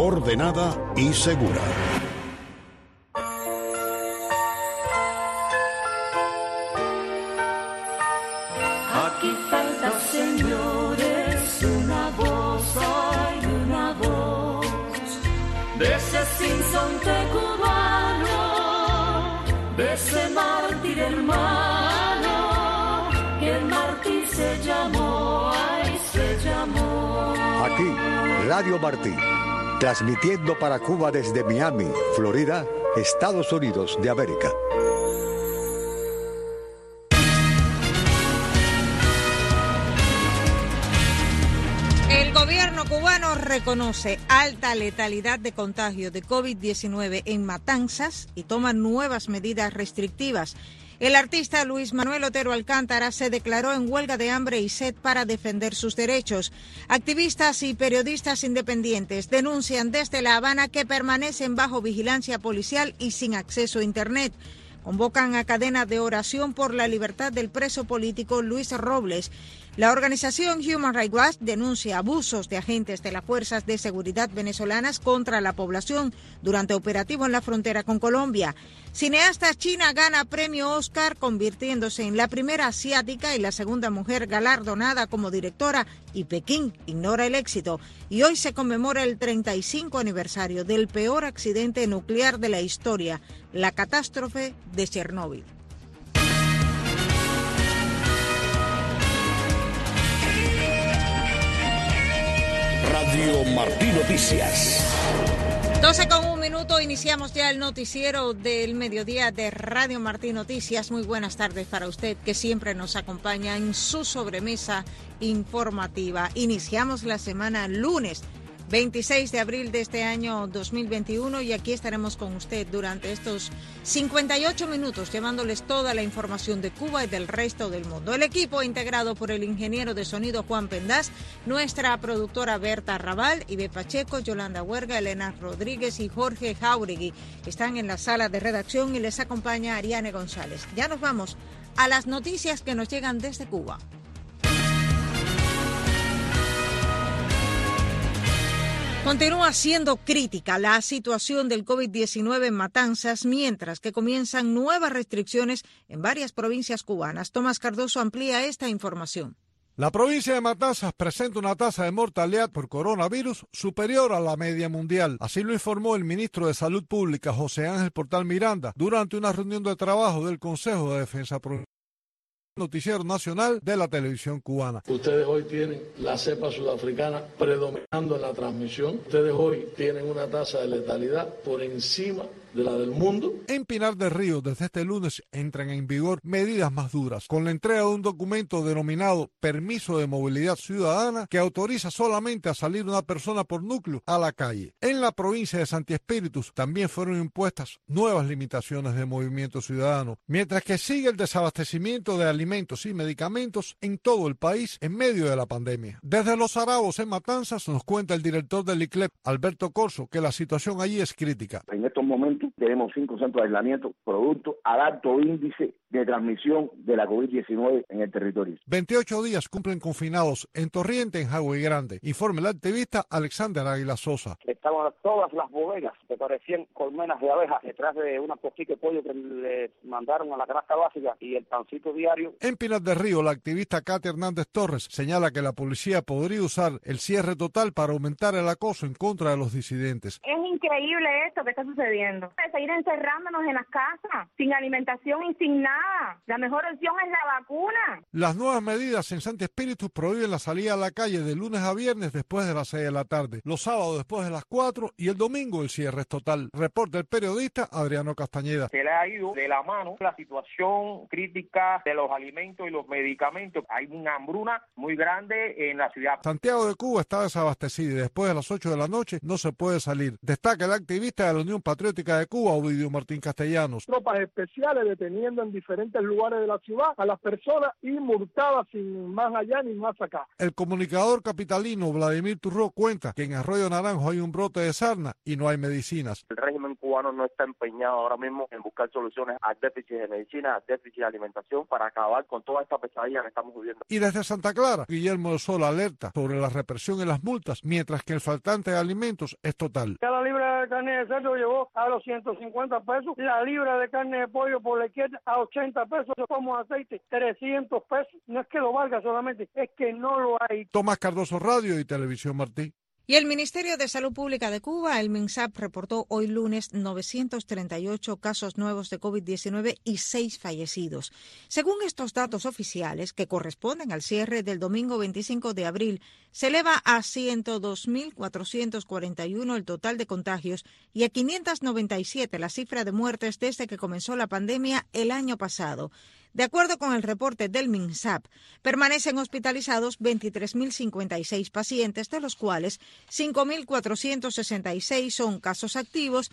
ordenada y segura. Aquí falta, señores, una voz, hay una voz de ese sinsonte cubano, de ese mártir hermano, que el mártir se llamó, ay, se llamó. Aquí, Radio Martí, transmitiendo para Cuba desde Miami, Florida, Estados Unidos de América. El gobierno cubano reconoce alta letalidad de contagio de COVID-19 en Matanzas y toma nuevas medidas restrictivas. El artista Luis Manuel Otero Alcántara se declaró en huelga de hambre y sed para defender sus derechos. Activistas y periodistas independientes denuncian desde La Habana que permanecen bajo vigilancia policial y sin acceso a Internet. Convocan a cadena de oración por la libertad del preso político Luis Robles. La organización Human Rights Watch denuncia abusos de agentes de las fuerzas de seguridad venezolanas contra la población durante operativo en la frontera con Colombia. Cineasta china gana premio Oscar, convirtiéndose en la primera asiática y la segunda mujer galardonada como directora, y Pekín ignora el éxito. Y hoy se conmemora el 35 aniversario del peor accidente nuclear de la historia, la catástrofe de Chernóbil. Radio Martí Noticias. 12:01, iniciamos ya el noticiero del mediodía de Radio Martí Noticias. Muy buenas tardes para usted que siempre nos acompaña en su sobremesa informativa. Iniciamos la semana lunes 26 de abril de este año 2021 y aquí estaremos con usted durante estos 58 minutos llevándoles toda la información de Cuba y del resto del mundo. El equipo integrado por el ingeniero de sonido Juan Pendaz, nuestra productora Berta Raval, Ibe Pacheco, Yolanda Huerga, Elena Rodríguez y Jorge Jauregui están en la sala de redacción y les acompaña Ariane González. Ya nos vamos a las noticias que nos llegan desde Cuba. Continúa siendo crítica la situación del COVID-19 en Matanzas, mientras que comienzan nuevas restricciones en varias provincias cubanas. Tomás Cardoso amplía esta información. La provincia de Matanzas presenta una tasa de mortalidad por coronavirus superior a la media mundial. Así lo informó el ministro de Salud Pública, José Ángel Portal Miranda, durante una reunión de trabajo del Consejo de Defensa Provincial. Noticiero nacional de la televisión cubana. Ustedes hoy tienen la cepa sudafricana predominando en la transmisión. Ustedes hoy tienen una tasa de letalidad por encima de la del mundo. En Pinar del Río, desde este lunes entran en vigor medidas más duras, con la entrega de un documento denominado Permiso de Movilidad Ciudadana, que autoriza solamente a salir una persona por núcleo a la calle. En la provincia de Santi Espíritus también fueron impuestas nuevas limitaciones de movimiento ciudadano, mientras que sigue el desabastecimiento de alimentos y medicamentos en todo el país en medio de la pandemia. Desde Los Arabos, en Matanzas, nos cuenta el director del ICLEP, Alberto Corso, que la situación allí es crítica. En estos momentos tenemos 5 centros de aislamiento producto al alto índice de transmisión de la COVID-19 en el territorio. 28 días cumplen confinados en Torriente, en Jagüey Grande. Informe el activista Alexander Águila Sosa. Estaban todas las bodegas que parecían colmenas de abejas detrás de una costilla de pollo que le mandaron a la canasta básica y el pancito diario. En Pinar del Río, la activista Katia Hernández Torres señala que la policía podría usar el cierre total para aumentar el acoso en contra de los disidentes. Es increíble esto que está sucediendo. Seguir encerrándonos en las casas, sin alimentación y sin nada. La mejor opción es la vacuna. Las nuevas medidas en Santi Espíritus prohíben la salida a la calle de lunes a viernes después de las 6 de la tarde, los sábados después de las 4 y el domingo el cierre es total. Reporta el periodista Adriano Castañeda. Se le ha ido de la mano la situación crítica de los alimentos y los medicamentos. Hay una hambruna muy grande en la ciudad. Santiago de Cuba está desabastecida y después de las 8 de la noche no se puede salir. Destaca el activista de la Unión Patriótica de Cuba, Ovidio Martín Castellanos. Tropas especiales deteniendo en diferentes diferentes lugares de la ciudad a las personas y multadas sin más allá ni más acá. El comunicador capitalino Vladimir Turró cuenta que en Arroyo Naranjo hay un brote de sarna y no hay medicinas. El régimen cubano no está empeñado ahora mismo en buscar soluciones al déficit de medicina, al déficit de alimentación para acabar con toda esta pesadilla que estamos viviendo. Y desde Santa Clara, Guillermo del Sol alerta sobre la represión y las multas, mientras que el faltante de alimentos es total. Cada libra de carne de cerdo llegó a los 150 pesos, la libra de carne de pollo por la izquierda a 80 pesos, como aceite 300 pesos. No es que lo valga solamente, es que no lo hay. Tomás Cardoso, Radio y Televisión Martí. Y el Ministerio de Salud Pública de Cuba, el MINSAP, reportó hoy lunes 938 casos nuevos de COVID-19 y 6 fallecidos. Según estos datos oficiales, que corresponden al cierre del domingo 25 de abril, se eleva a 102.441 el total de contagios y a 597 la cifra de muertes desde que comenzó la pandemia el año pasado. De acuerdo con el reporte del MINSAP, permanecen hospitalizados 23.056 pacientes, de los cuales 5.466 son casos activos,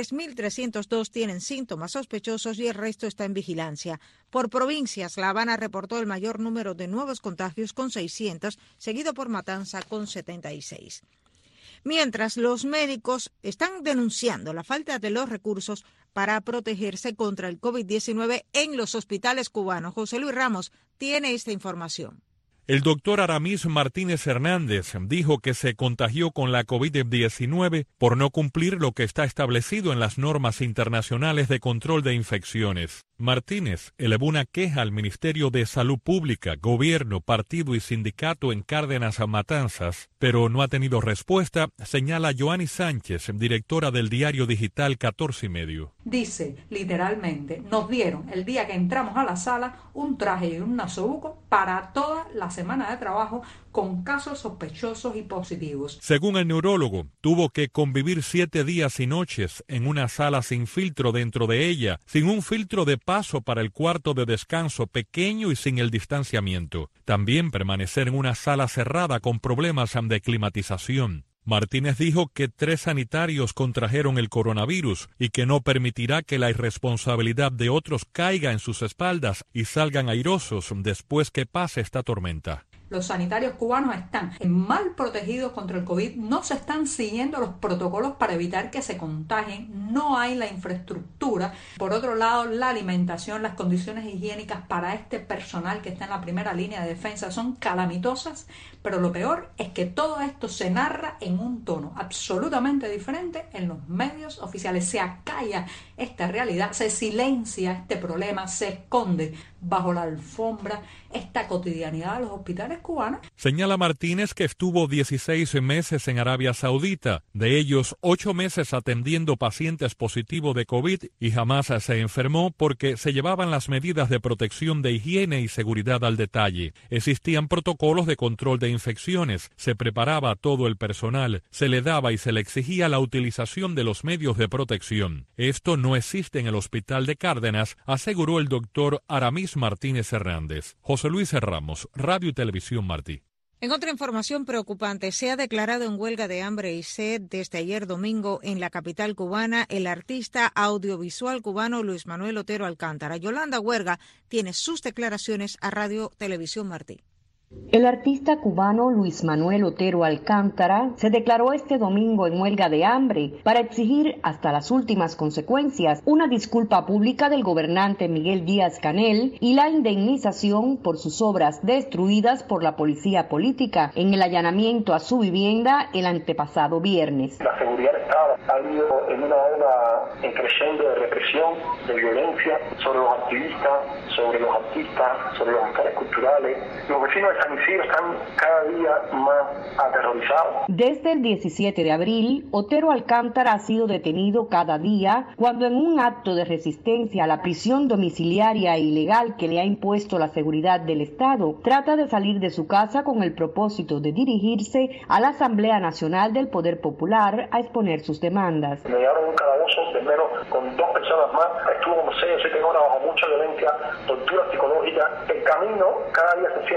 3.302 tienen síntomas sospechosos y el resto está en vigilancia. Por provincias, La Habana reportó el mayor número de nuevos contagios con 600, seguido por Matanza con 76. Mientras, los médicos están denunciando la falta de los recursos para protegerse contra el COVID-19 en los hospitales cubanos. José Luis Ramos tiene esta información. El doctor Aramis Martínez Hernández dijo que se contagió con la COVID-19 por no cumplir lo que está establecido en las normas internacionales de control de infecciones. Martínez elevó una queja al Ministerio de Salud Pública, Gobierno, Partido y Sindicato en Cárdenas Matanzas, pero no ha tenido respuesta, señala Joanny Sánchez, directora del diario digital 14 y medio. Dice, literalmente, nos dieron el día que entramos a la sala un traje y un nasobuco para toda la semana de trabajo con casos sospechosos y positivos. Según el neurólogo, tuvo que convivir 7 días y noches en una sala sin filtro dentro de ella, sin un filtro de paso para el cuarto de descanso pequeño y sin el distanciamiento. También permanecer en una sala cerrada con problemas de climatización. Martínez dijo que 3 sanitarios contrajeron el coronavirus y que no permitirá que la irresponsabilidad de otros caiga en sus espaldas y salgan airosos después que pase esta tormenta. Los sanitarios cubanos están mal protegidos contra el COVID, no se están siguiendo los protocolos para evitar que se contagien, no hay la infraestructura. Por otro lado, la alimentación, las condiciones higiénicas para este personal que está en la primera línea de defensa son calamitosas, pero lo peor es que todo esto se narra en un tono absolutamente diferente en los medios oficiales. Se acalla esta realidad, se silencia este problema, se esconde bajo la alfombra esta cotidianidad de los hospitales cubanos. Señala Martínez que estuvo 16 meses en Arabia Saudita, de ellos 8 meses atendiendo pacientes positivos de COVID y jamás se enfermó porque se llevaban las medidas de protección de higiene y seguridad al detalle. Existían protocolos de control de infecciones, se preparaba a todo el personal, se le daba y se le exigía la utilización de los medios de protección. Esto no existe en el hospital de Cárdenas, aseguró el doctor Aramis Martínez Hernández. José Luis Ramos, Radio y Televisión Martí. En otra información preocupante, se ha declarado en huelga de hambre y sed desde ayer domingo en la capital cubana el artista audiovisual cubano Luis Manuel Otero Alcántara. Yolanda Huerga tiene sus declaraciones a Radio Televisión Martí. El artista cubano Luis Manuel Otero Alcántara se declaró este domingo en huelga de hambre para exigir hasta las últimas consecuencias una disculpa pública del gobernante Miguel Díaz-Canel y la indemnización por sus obras destruidas por la policía política en el allanamiento a su vivienda el antepasado viernes. La seguridad del Estado ha ido en una ola creciente de represión, de violencia sobre los activistas, sobre los artistas, sobre los gestores culturales. Los vecinos de San Isidro están cada día más aterrorizados. Desde el 17 de abril, Otero Alcántara ha sido detenido cada día cuando en un acto de resistencia a la prisión domiciliaria e ilegal que le ha impuesto la seguridad del Estado, trata de salir de su casa con el propósito de dirigirse a la Asamblea Nacional del Poder Popular a exponer sus demandas. Me llevaron un calabozo de menos con 2 personas más, estuvo como 6 o 7 horas bajo mucha violencia, tortura psicológica. El camino cada día se cierra más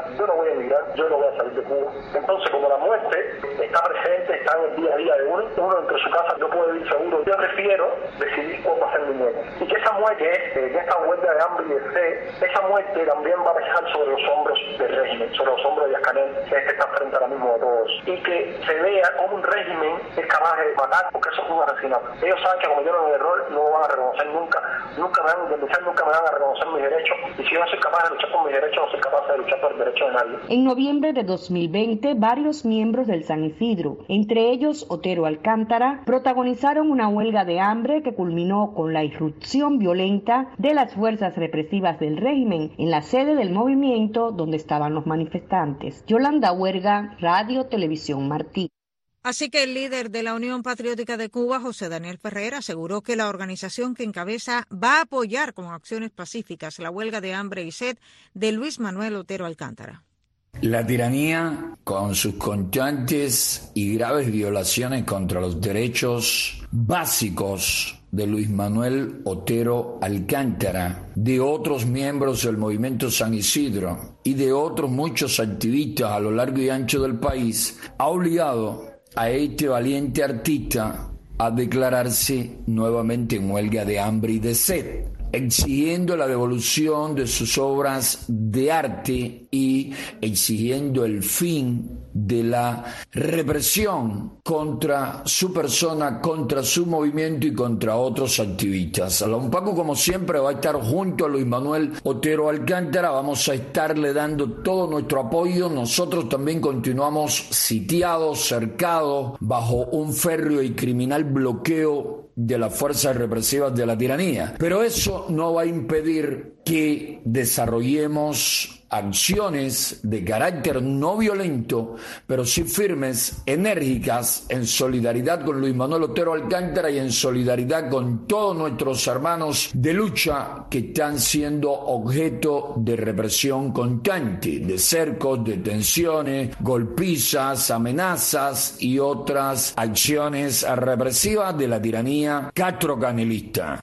yo no voy a emigrar, yo no voy a salir de Cuba. Entonces, como la muerte está presente, está en el día a día de uno dentro de su casa no puede vivir seguro. Yo prefiero decidir cuál va a ser mi muerte. Y que esa muerte, que esta huelga de hambre y de sed, esa muerte también va a pesar sobre los hombros del régimen, sobre los hombros de Yascanel, que es que está frente ahora mismo a todos. Y que se vea cómo un régimen es capaz de matar, porque eso es un asesinato. Ellos saben que cometieron el error, no lo van a reconocer nunca me van a indemnizar, nunca me van a reconocer mis derechos. Y si yo no soy capaz de luchar por mis derechos, no soy capaz de luchar por el derecho de nadie. En noviembre de 2020, varios miembros del San Isidro, entre ellos Otero Alcántara, protagonizaron una huelga de hambre que culminó con la irrupción violenta de las fuerzas represivas del régimen en la sede del movimiento donde estaban los manifestantes. Yolanda Huerga, Radio Televisión Martí. Así que el líder de la Unión Patriótica de Cuba, José Daniel Ferrer, aseguró que la organización que encabeza va a apoyar con acciones pacíficas la huelga de hambre y sed de Luis Manuel Otero Alcántara. La tiranía, con sus constantes y graves violaciones contra los derechos básicos de Luis Manuel Otero Alcántara, de otros miembros del Movimiento San Isidro y de otros muchos activistas a lo largo y ancho del país, ha obligado a este valiente artista a declararse nuevamente en huelga de hambre y de sed, exigiendo la devolución de sus obras de arte y exigiendo el fin de la represión contra su persona, contra su movimiento y contra otros activistas. La UNPACU, como siempre, va a estar junto a Luis Manuel Otero Alcántara, vamos a estarle dando todo nuestro apoyo. Nosotros también continuamos sitiados, cercados, bajo un férreo y criminal bloqueo de las fuerzas represivas de la tiranía. Pero eso no va a impedir que desarrollemos acciones de carácter no violento, pero sí firmes, enérgicas, en solidaridad con Luis Manuel Otero Alcántara y en solidaridad con todos nuestros hermanos de lucha que están siendo objeto de represión constante, de cercos, detenciones, golpizas, amenazas y otras acciones represivas de la tiranía castrocanelista.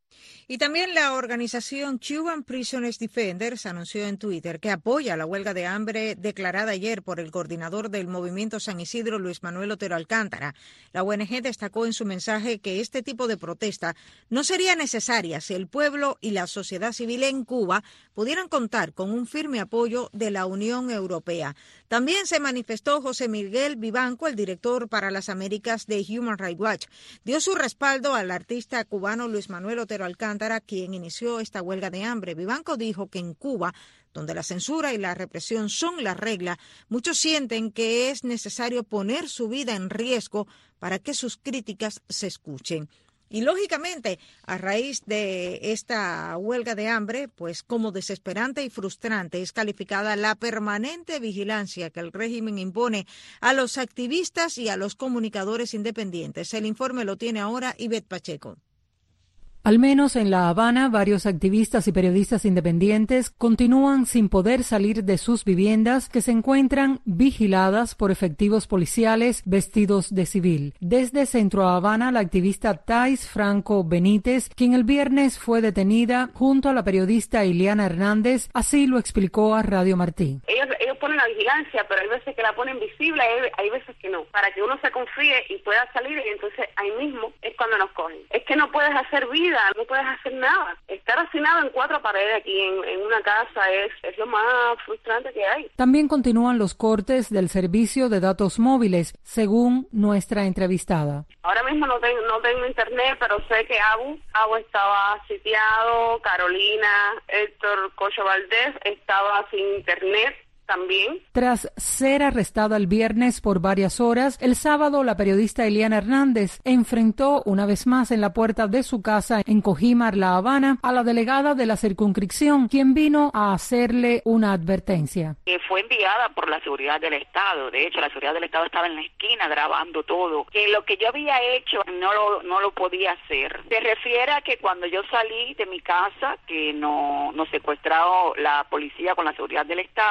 Y también la organización Cuban Prisoners Defenders anunció en Twitter que apoya la huelga de hambre declarada ayer por el coordinador del Movimiento San Isidro, Luis Manuel Otero Alcántara. La ONG destacó en su mensaje que este tipo de protesta no sería necesaria si el pueblo y la sociedad civil en Cuba pudieran contar con un firme apoyo de la Unión Europea. También se manifestó José Miguel Vivanco, el director para las Américas de Human Rights Watch. Dio su respaldo al artista cubano Luis Manuel Otero Alcántara, quien inició esta huelga de hambre. Vivanco dijo que en Cuba, donde la censura y la represión son la regla, muchos sienten que es necesario poner su vida en riesgo para que sus críticas se escuchen. Y lógicamente, a raíz de esta huelga de hambre, pues como desesperante y frustrante es calificada la permanente vigilancia que el régimen impone a los activistas y a los comunicadores independientes. El informe lo tiene ahora Ivette Pacheco. Al menos en La Habana, varios activistas y periodistas independientes continúan sin poder salir de sus viviendas, que se encuentran vigiladas por efectivos policiales vestidos de civil. Desde Centro Habana, la activista Thais Franco Benítez, quien el viernes fue detenida junto a la periodista Iliana Hernández, así lo explicó a Radio Martí. Ellos ponen la vigilancia, pero hay veces que la ponen visible, hay veces que no, para que uno se confíe y pueda salir, y entonces ahí mismo es cuando nos cogen. Es que no puedes hacer vida, no puedes hacer nada. Estar hacinado en cuatro paredes aquí en una casa es lo más frustrante que hay. También continúan los cortes del servicio de datos móviles, según nuestra entrevistada. Ahora mismo no tengo internet, pero sé que Abu estaba sitiado, Carolina, Héctor Cocho Valdés estaba sin internet también. Tras ser arrestada el viernes por varias horas, el sábado la periodista Iliana Hernández enfrentó una vez más en la puerta de su casa en Cojimar, La Habana, a la delegada de la circunscripción, quien vino a hacerle una advertencia. Fue enviada por la seguridad del Estado. De hecho, la seguridad del Estado estaba en la esquina grabando todo. Que lo que yo había hecho no lo podía hacer. Se refiere a que cuando yo salí de mi casa, que nos secuestró la policía con la seguridad del Estado, empecé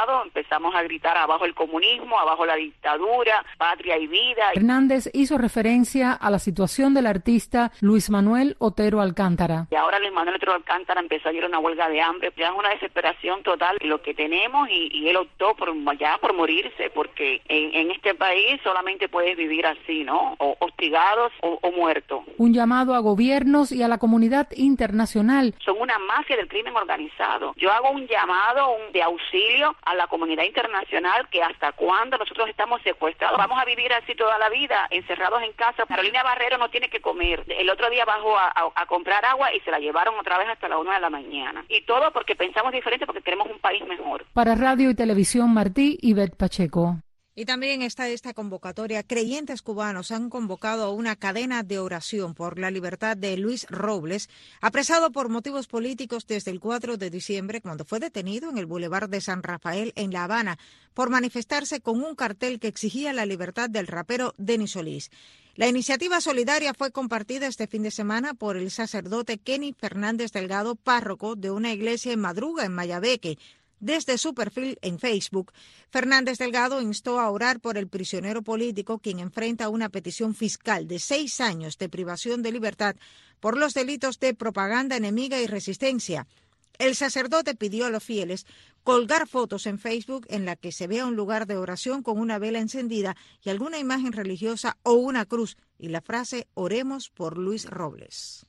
empezamos a gritar abajo el comunismo, abajo la dictadura, patria y vida. Hernández hizo referencia a la situación del artista Luis Manuel Otero Alcántara. Y ahora Luis Manuel Otero Alcántara empezó a ir a una huelga de hambre, ya es una desesperación total lo que tenemos y él optó por morirse, porque en este país solamente puedes vivir así, ¿no? O hostigados o muertos. Un llamado a gobiernos y a la comunidad internacional. Son una mafia del crimen organizado. Yo hago un llamado de auxilio a la comunidad internacional, que hasta cuándo nosotros estamos secuestrados. Vamos a vivir así toda la vida, encerrados en casa. Carolina Barrero no tiene que comer. El otro día bajó a comprar agua y se la llevaron otra vez hasta la 1 de la mañana. Y todo porque pensamos diferente, porque queremos un país mejor. Para Radio y Televisión Martí, Ivette Pacheco. Y también está esta convocatoria. Creyentes cubanos han convocado a una cadena de oración por la libertad de Luis Robles, apresado por motivos políticos desde el 4 de diciembre, cuando fue detenido en el Boulevard de San Rafael, en La Habana, por manifestarse con un cartel que exigía la libertad del rapero Denis Solís. La iniciativa solidaria fue compartida este fin de semana por el sacerdote Kenny Fernández Delgado, párroco de una iglesia en Madruga, en Mayabeque. Desde su perfil en Facebook, Fernández Delgado instó a orar por el prisionero político, quien enfrenta una petición fiscal de 6 años de privación de libertad por los delitos de propaganda enemiga y resistencia. El sacerdote pidió a los fieles colgar fotos en Facebook en la que se vea un lugar de oración con una vela encendida y alguna imagen religiosa o una cruz, y la frase «Oremos por Luis Robles».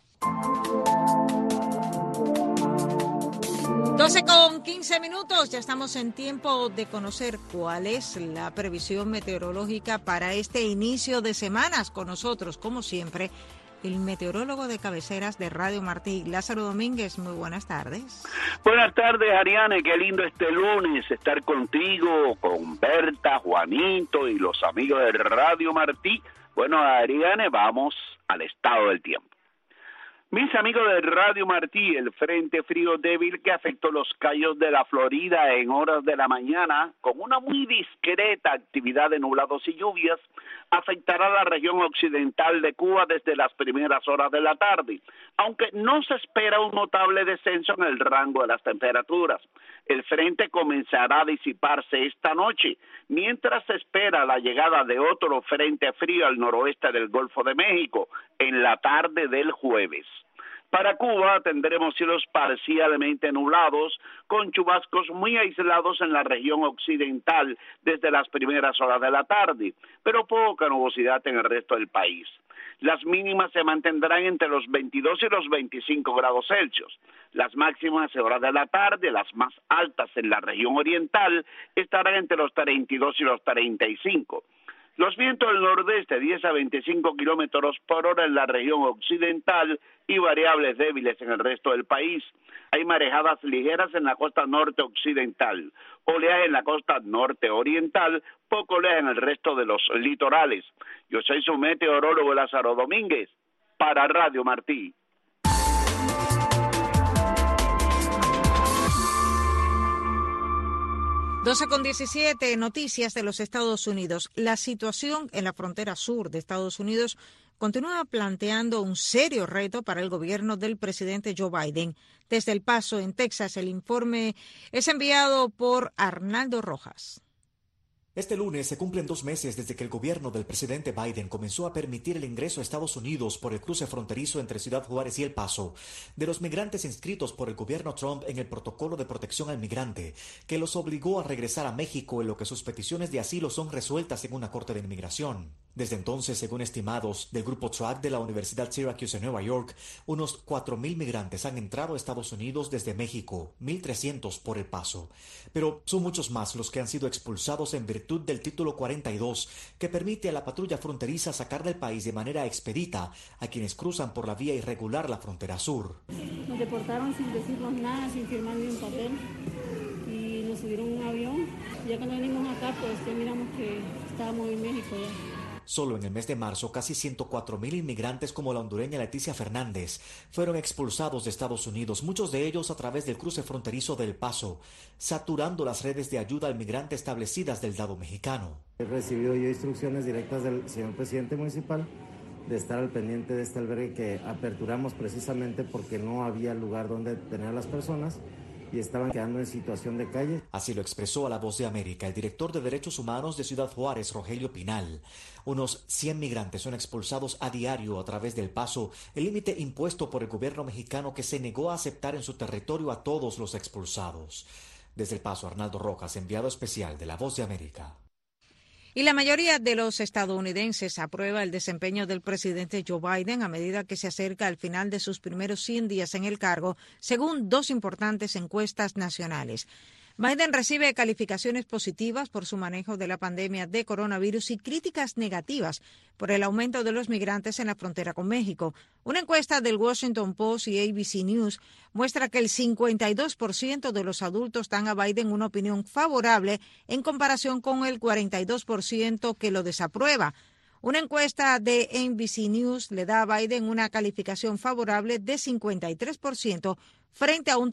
12:15, ya estamos en tiempo de conocer cuál es la previsión meteorológica para este inicio de semanas. Con nosotros, como siempre, el meteorólogo de cabeceras de Radio Martí, Lázaro Domínguez. Muy buenas tardes. Buenas tardes, Ariane. Qué lindo este lunes estar contigo, con Berta, Juanito y los amigos de Radio Martí. Bueno, Ariane, vamos al estado del tiempo. Mis amigos de Radio Martí, el frente frío débil que afectó los cayos de la Florida en horas de la mañana, con una muy discreta actividad de nublados y lluvias, afectará la región occidental de Cuba desde las primeras horas de la tarde, aunque no se espera un notable descenso en el rango de las temperaturas. El frente comenzará a disiparse esta noche, mientras se espera la llegada de otro frente frío al noroeste del Golfo de México en la tarde del jueves. Para Cuba tendremos cielos parcialmente nublados, con chubascos muy aislados en la región occidental desde las primeras horas de la tarde, pero poca nubosidad en el resto del país. Las mínimas se mantendrán entre los 22 y los 25 grados Celsius. Las máximas en horas de la tarde, las más altas en la región oriental, estarán entre los 32 y los 35. Los vientos del nordeste 10 a 25 kilómetros por hora en la región occidental y variables débiles en el resto del país. Hay marejadas ligeras en la costa norte occidental, oleaje en la costa norte oriental, poco oleaje en el resto de los litorales. Yo soy su meteorólogo Lázaro Domínguez, para Radio Martí. Con 17 noticias de los Estados Unidos. La situación en la frontera sur de Estados Unidos continúa planteando un serio reto para el gobierno del presidente Joe Biden. Desde El Paso, en Texas, el informe es enviado por Arnaldo Rojas. Este lunes se cumplen 2 meses desde que el gobierno del presidente Biden comenzó a permitir el ingreso a Estados Unidos por el cruce fronterizo entre Ciudad Juárez y El Paso de los migrantes inscritos por el gobierno Trump en el protocolo de protección al migrante, que los obligó a regresar a México en lo que sus peticiones de asilo son resueltas en una corte de inmigración. Desde entonces, según estimados del grupo Track de la Universidad Syracuse en Nueva York, unos 4,000 migrantes han entrado a Estados Unidos desde México, 1,300 por El Paso. Pero son muchos más los que han sido expulsados en virtud del título 42, que permite a la patrulla fronteriza sacar del país de manera expedita a quienes cruzan por la vía irregular la frontera sur. Nos deportaron sin decirnos nada, sin firmar ni un papel, y nos subieron un avión. Ya cuando venimos acá, pues ya miramos que estábamos en México ya. Solo en el mes de marzo, casi 104,000 inmigrantes como la hondureña Leticia Fernández fueron expulsados de Estados Unidos, muchos de ellos a través del cruce fronterizo de El Paso, saturando las redes de ayuda al migrante establecidas del lado mexicano. He recibido yo instrucciones directas del señor presidente municipal de estar al pendiente de este albergue que aperturamos precisamente porque no había lugar donde tener a las personas y estaban quedando en situación de calle. Así lo expresó a La Voz de América el director de Derechos Humanos de Ciudad Juárez, Rogelio Pinal. Unos 100 migrantes son expulsados a diario a través del Paso, el límite impuesto por el gobierno mexicano que se negó a aceptar en su territorio a todos los expulsados. Desde El Paso, Arnaldo Rojas, enviado especial de La Voz de América. Y la mayoría de los estadounidenses aprueba el desempeño del presidente Joe Biden a medida que se acerca al final de sus primeros 100 días en el cargo, según dos importantes encuestas nacionales. Biden recibe calificaciones positivas por su manejo de la pandemia de coronavirus y críticas negativas por el aumento de los migrantes en la frontera con México. Una encuesta del Washington Post y ABC News muestra que el 52% de los adultos dan a Biden una opinión favorable en comparación con el 42% que lo desaprueba. Una encuesta de NBC News le da a Biden una calificación favorable de 53% frente a un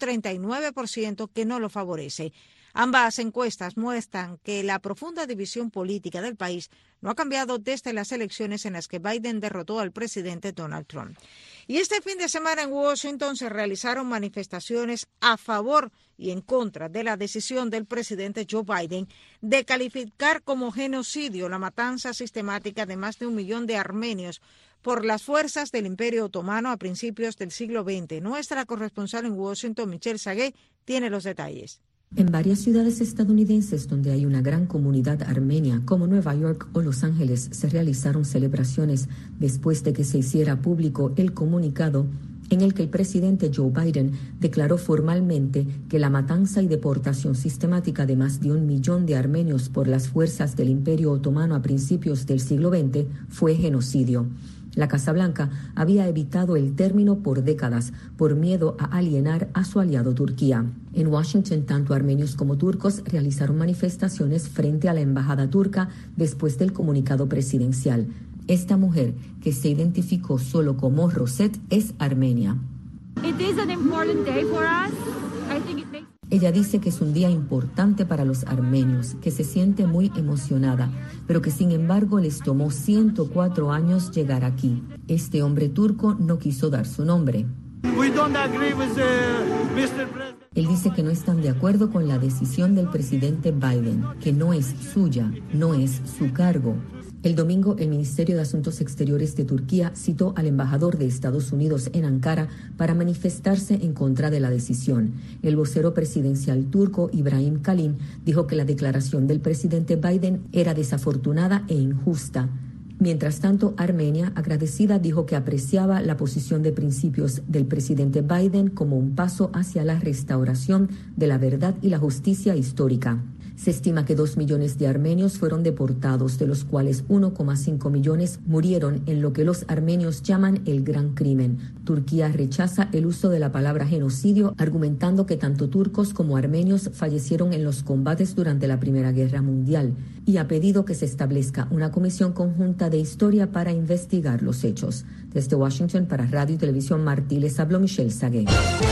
39% que no lo favorece. Ambas encuestas muestran que la profunda división política del país no ha cambiado desde las elecciones en las que Biden derrotó al presidente Donald Trump. Y este fin de semana en Washington se realizaron manifestaciones a favor y en contra de la decisión del presidente Joe Biden de calificar como genocidio la matanza sistemática de más de 1 millón de armenios por las fuerzas del Imperio Otomano a principios del siglo XX. Nuestra corresponsal en Washington, Michelle Sagué, tiene los detalles. En varias ciudades estadounidenses donde hay una gran comunidad armenia, como Nueva York o Los Ángeles, se realizaron celebraciones después de que se hiciera público el comunicado en el que el presidente Joe Biden declaró formalmente que la matanza y deportación sistemática de más de 1 millón de armenios por las fuerzas del Imperio Otomano a principios del siglo XX fue genocidio. La Casa Blanca había evitado el término por décadas por miedo a alienar a su aliado Turquía. En Washington, tanto armenios como turcos realizaron manifestaciones frente a la embajada turca después del comunicado presidencial. Esta mujer, que se identificó solo como Rosette, es armenia. Ella dice que es un día importante para los armenios, que se siente muy emocionada, pero que sin embargo les tomó 104 años llegar aquí. Este hombre turco no quiso dar su nombre. Él dice que no están de acuerdo con la decisión del presidente Biden, que no es suya, no es su cargo. El domingo, el Ministerio de Asuntos Exteriores de Turquía citó al embajador de Estados Unidos en Ankara para manifestarse en contra de la decisión. El vocero presidencial turco, Ibrahim Kalin, dijo que la declaración del presidente Biden era desafortunada e injusta. Mientras tanto, Armenia, agradecida, dijo que apreciaba la posición de principios del presidente Biden como un paso hacia la restauración de la verdad y la justicia histórica. Se estima que 2 millones de armenios fueron deportados, de los cuales 1,5 millones murieron en lo que los armenios llaman el gran crimen. Turquía rechaza el uso de la palabra genocidio, argumentando que tanto turcos como armenios fallecieron en los combates durante la Primera Guerra Mundial y ha pedido que se establezca una comisión conjunta de historia para investigar los hechos. Desde Washington, para Radio y Televisión Martí, les habló Michelle Sagué.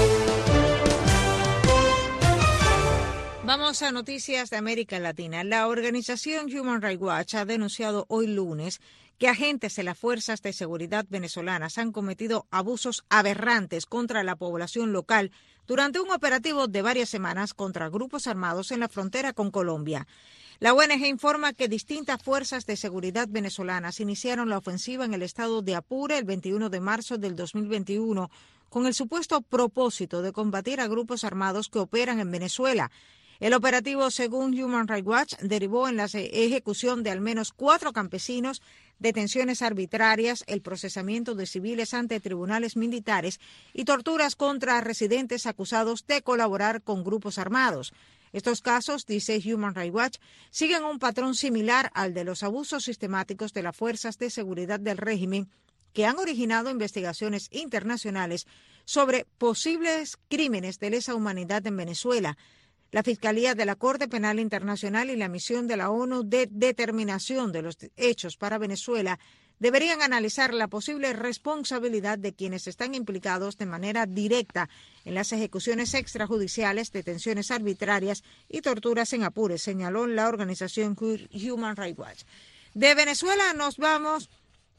Vamos a noticias de América Latina. La organización Human Rights Watch ha denunciado hoy lunes que agentes de las fuerzas de seguridad venezolanas han cometido abusos aberrantes contra la población local durante un operativo de varias semanas contra grupos armados en la frontera con Colombia. La ONG informa que distintas fuerzas de seguridad venezolanas iniciaron la ofensiva en el estado de Apure el 21 de marzo del 2021 con el supuesto propósito de combatir a grupos armados que operan en Venezuela. El operativo, según Human Rights Watch, derivó en la ejecución de al menos 4 campesinos, detenciones arbitrarias, el procesamiento de civiles ante tribunales militares y torturas contra residentes acusados de colaborar con grupos armados. Estos casos, dice Human Rights Watch, siguen un patrón similar al de los abusos sistemáticos de las fuerzas de seguridad del régimen que han originado investigaciones internacionales sobre posibles crímenes de lesa humanidad en Venezuela. La Fiscalía de la Corte Penal Internacional y la Misión de la ONU de Determinación de los Hechos para Venezuela deberían analizar la posible responsabilidad de quienes están implicados de manera directa en las ejecuciones extrajudiciales, detenciones arbitrarias y torturas en Apure, señaló la organización Human Rights Watch. De Venezuela nos vamos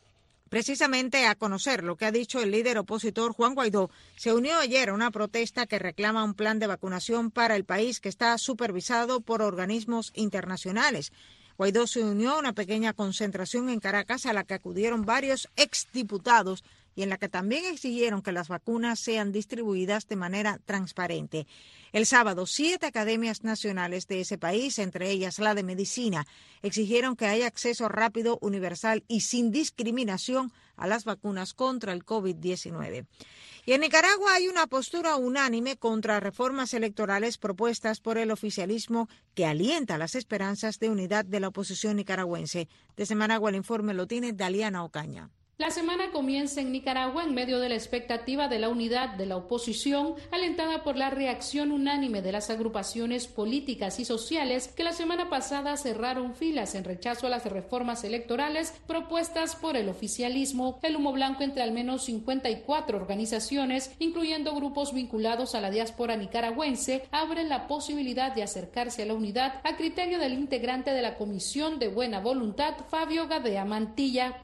Precisamente a conocer lo que ha dicho el líder opositor Juan Guaidó, se unió ayer a una protesta que reclama un plan de vacunación para el país que está supervisado por organismos internacionales. Guaidó se unió a una pequeña concentración en Caracas a la que acudieron varios exdiputados y en la que también exigieron que las vacunas sean distribuidas de manera transparente. El sábado, 7 academias nacionales de ese país, entre ellas la de Medicina, exigieron que haya acceso rápido, universal y sin discriminación a las vacunas contra el COVID-19. Y en Nicaragua hay una postura unánime contra reformas electorales propuestas por el oficialismo que alienta las esperanzas de unidad de la oposición nicaragüense. Desde Managua el informe lo tiene Daliana Ocaña. La semana comienza en Nicaragua en medio de la expectativa de la unidad de la oposición, alentada por la reacción unánime de las agrupaciones políticas y sociales que la semana pasada cerraron filas en rechazo a las reformas electorales propuestas por el oficialismo. El humo blanco entre al menos 54 organizaciones, incluyendo grupos vinculados a la diáspora nicaragüense, abre la posibilidad de acercarse a la unidad a criterio del integrante de la Comisión de Buena Voluntad, Fabio Gadea Mantilla.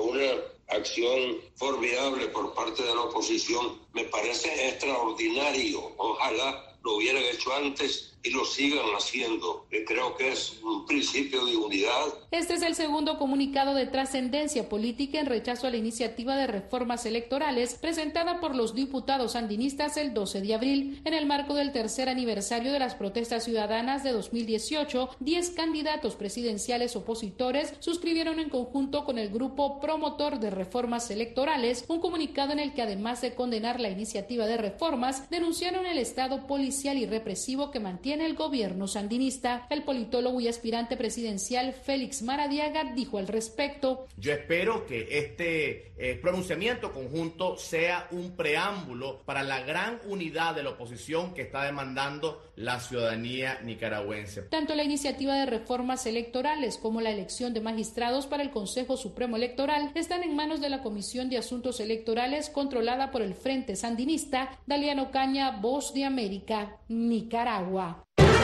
Acción formidable por parte de la oposición. Me parece extraordinario. Ojalá lo hubieran hecho antes y lo sigan haciendo. Creo que es un principio de unidad. Este es el segundo comunicado de trascendencia política en rechazo a la iniciativa de reformas electorales presentada por los diputados sandinistas el 12 de abril. En el marco del tercer aniversario de las protestas ciudadanas de 2018, 10 candidatos presidenciales opositores suscribieron en conjunto con el grupo promotor de reformas electorales un comunicado en el que, además de condenar la iniciativa de reformas, denunciaron el estado policial y represivo que mantiene el gobierno sandinista. El politólogo y aspirante presidencial Félix Maradiaga dijo al respecto: yo espero que este pronunciamiento conjunto sea un preámbulo para la gran unidad de la oposición que está demandando la ciudadanía nicaragüense. Tanto la iniciativa de reformas electorales como la elección de magistrados para el Consejo Supremo Electoral están en manos de la Comisión de Asuntos Electorales controlada por el Frente Sandinista. Daliana Ocaña, Voz de América, Nicaragua.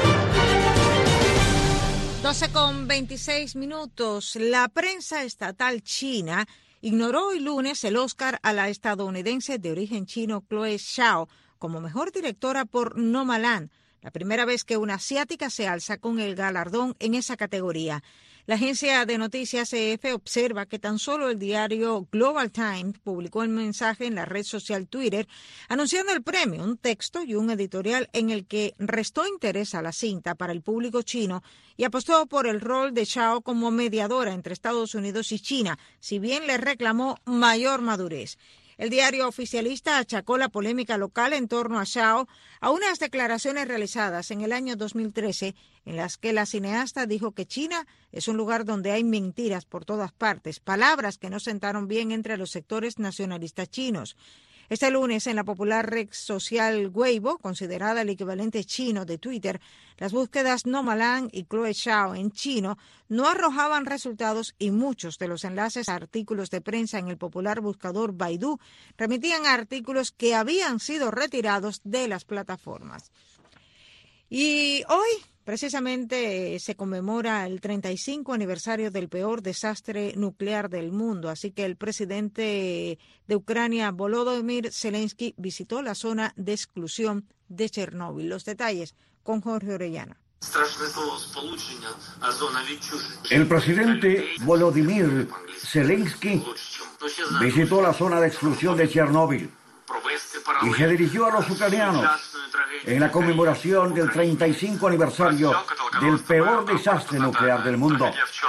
12:26. La prensa estatal china ignoró hoy lunes el Oscar a la estadounidense de origen chino Chloe Zhao como mejor directora por Nomadland, la primera vez que una asiática se alza con el galardón en esa categoría. La agencia de noticias EF observa que tan solo el diario Global Times publicó el mensaje en la red social Twitter anunciando el premio, un texto y un editorial en el que restó interés a la cinta para el público chino y apostó por el rol de Zhao como mediadora entre Estados Unidos y China, si bien le reclamó mayor madurez. El diario oficialista achacó la polémica local en torno a Zhao a unas declaraciones realizadas en el año 2013 en las que la cineasta dijo que China es un lugar donde hay mentiras por todas partes, palabras que no sentaron bien entre los sectores nacionalistas chinos. Este lunes, en la popular red social Weibo, considerada el equivalente chino de Twitter, las búsquedas Nomadland y Chloe Zhao en chino no arrojaban resultados y muchos de los enlaces a artículos de prensa en el popular buscador Baidu remitían a artículos que habían sido retirados de las plataformas. Y hoy, precisamente, se conmemora el 35 aniversario del peor desastre nuclear del mundo, así que el presidente de Ucrania, Volodymyr Zelensky, visitó la zona de exclusión de Chernóbil. Los detalles con Jorge Orellana. El presidente Volodymyr Zelensky visitó la zona de exclusión de Chernóbil y se dirigió a los ucranianos en la conmemoración del 35 aniversario del peor desastre nuclear del mundo.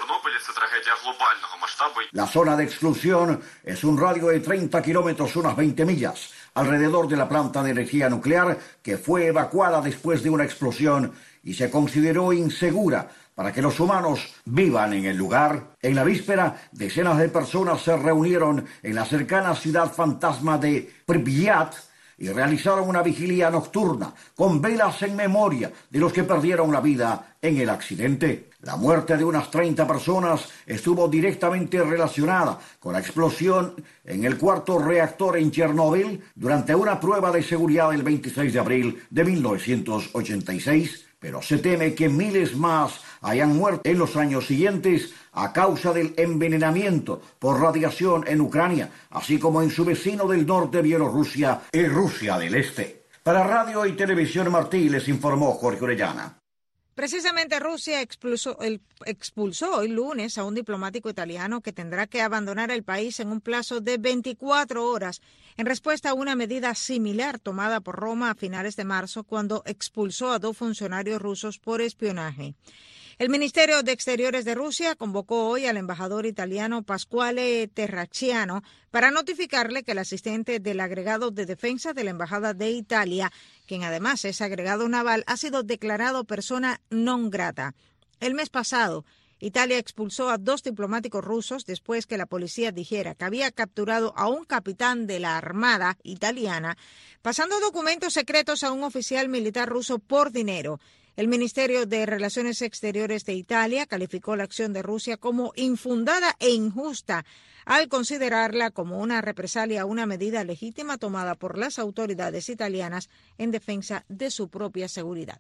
La zona de exclusión es un radio de 30 kilómetros, unas 20 millas, alrededor de la planta de energía nuclear que fue evacuada después de una explosión y se consideró insegura para que los humanos vivan en el lugar. En la víspera, decenas de personas se reunieron en la cercana ciudad fantasma de Pripyat y realizaron una vigilia nocturna con velas en memoria de los que perdieron la vida en el accidente. La muerte de unas 30 personas estuvo directamente relacionada con la explosión en el cuarto reactor en Chernóbil durante una prueba de seguridad el 26 de abril de 1986. pero se teme que miles más hayan muerto en los años siguientes a causa del envenenamiento por radiación en Ucrania, así como en su vecino del norte, Bielorrusia y Rusia del Este. Para Radio y Televisión Martí les informó Jorge Orellana. Precisamente Rusia expulsó hoy lunes a un diplomático italiano que tendrá que abandonar el país en un plazo de 24 horas en respuesta a una medida similar tomada por Roma a finales de marzo cuando expulsó a 2 funcionarios rusos por espionaje. El Ministerio de Exteriores de Rusia convocó hoy al embajador italiano Pasquale Terracciano para notificarle que el asistente del agregado de defensa de la Embajada de Italia, quien además es agregado naval, ha sido declarado persona non grata. El mes pasado, Italia expulsó a 2 diplomáticos rusos después que la policía dijera que había capturado a un capitán de la Armada italiana, pasando documentos secretos a un oficial militar ruso por dinero. El Ministerio de Relaciones Exteriores de Italia calificó la acción de Rusia como infundada e injusta al considerarla como una represalia a una medida legítima tomada por las autoridades italianas en defensa de su propia seguridad.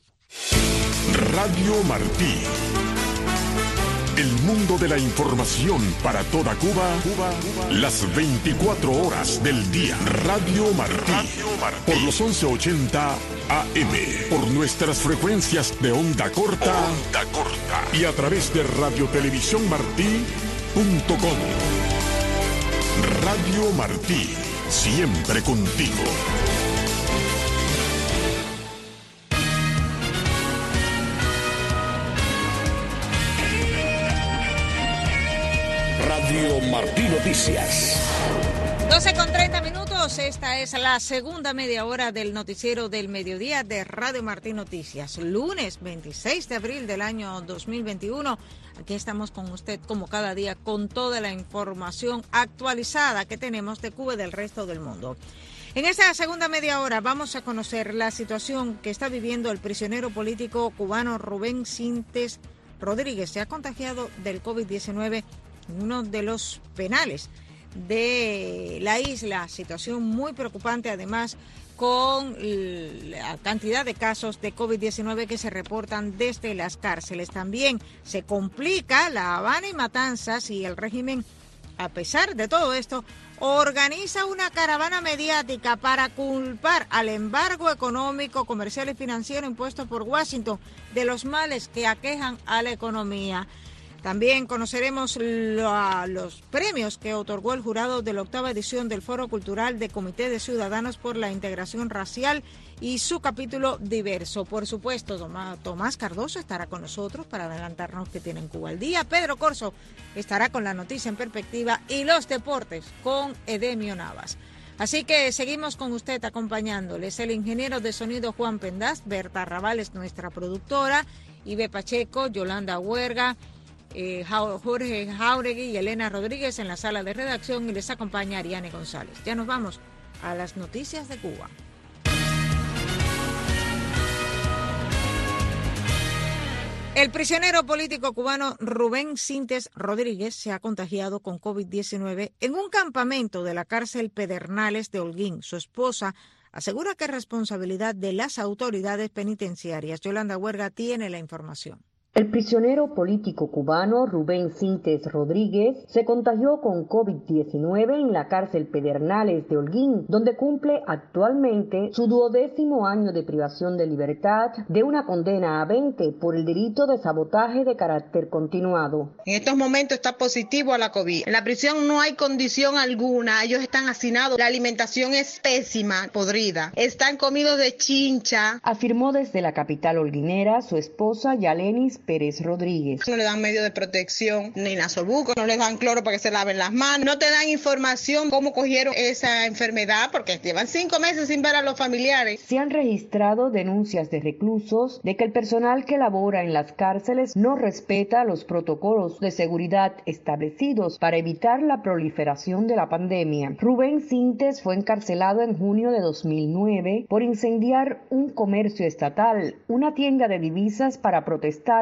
Radio Martí. El mundo de la información para toda Cuba, las 24 horas del día. Radio Martí. Por los 1180 AM. Por nuestras frecuencias de onda corta. Y a través de radiotelevisiónmartí.com. Radio Martí. Siempre contigo. Radio Martí Noticias. 12:30. Esta es la segunda media hora del noticiero del mediodía de Radio Martí Noticias. Lunes 26 de abril del año 2021. Aquí estamos con usted como cada día con toda la información actualizada que tenemos de Cuba y del resto del mundo. En esta segunda media hora vamos a conocer la situación que está viviendo el prisionero político cubano Rubén Sintes Rodríguez. Se ha contagiado del COVID-19 en uno de los penales de la isla, situación muy preocupante además con la cantidad de casos de COVID-19 que se reportan desde las cárceles. También se complica La Habana y Matanzas y el régimen, a pesar de todo esto, organiza una caravana mediática para culpar al embargo económico, comercial y financiero impuesto por Washington de los males que aquejan a la economía. También conoceremos los premios que otorgó el jurado de la 8ª edición del Foro Cultural de Comité de Ciudadanos por la Integración Racial y su capítulo diverso. Por supuesto, Tomás Cardoso estará con nosotros para adelantarnos que tiene en Cuba al día. Pedro Corso estará con la noticia en perspectiva y los deportes con Edemio Navas. Así que seguimos con usted acompañándoles. El ingeniero de sonido Juan Pendaz, Berta Raval es nuestra productora, Ibe Pacheco, Yolanda Huerga, Jorge Jauregui y Elena Rodríguez en la sala de redacción y les acompaña Ariane González. Ya nos vamos a las noticias de Cuba. El prisionero político cubano Rubén Sintes Rodríguez se ha contagiado con COVID-19 en un campamento de la cárcel Pedernales de Holguín. Su esposa asegura que es responsabilidad de las autoridades penitenciarias. Yolanda Huerga tiene la información. El prisionero político cubano Rubén Sintes Rodríguez se contagió con COVID-19 en la cárcel Pedernales de Holguín, donde cumple actualmente su 12º año de privación de libertad de una condena a 20 por el delito de sabotaje de carácter continuado. En estos momentos está positivo a la COVID. En la prisión no hay condición alguna, ellos están hacinados, la alimentación es pésima, podrida, están comidos de chincha. Afirmó desde la capital holguinera su esposa Yalenis Pérez Rodríguez. No le dan medio de protección, ni nasobuco, no les dan cloro para que se laven las manos, no te dan información cómo cogieron esa enfermedad porque llevan 5 meses sin ver a los familiares. Se han registrado denuncias de reclusos de que el personal que labora en las cárceles no respeta los protocolos de seguridad establecidos para evitar la proliferación de la pandemia. Rubén Sintes fue encarcelado en junio de 2009 por incendiar un comercio estatal, una tienda de divisas para protestar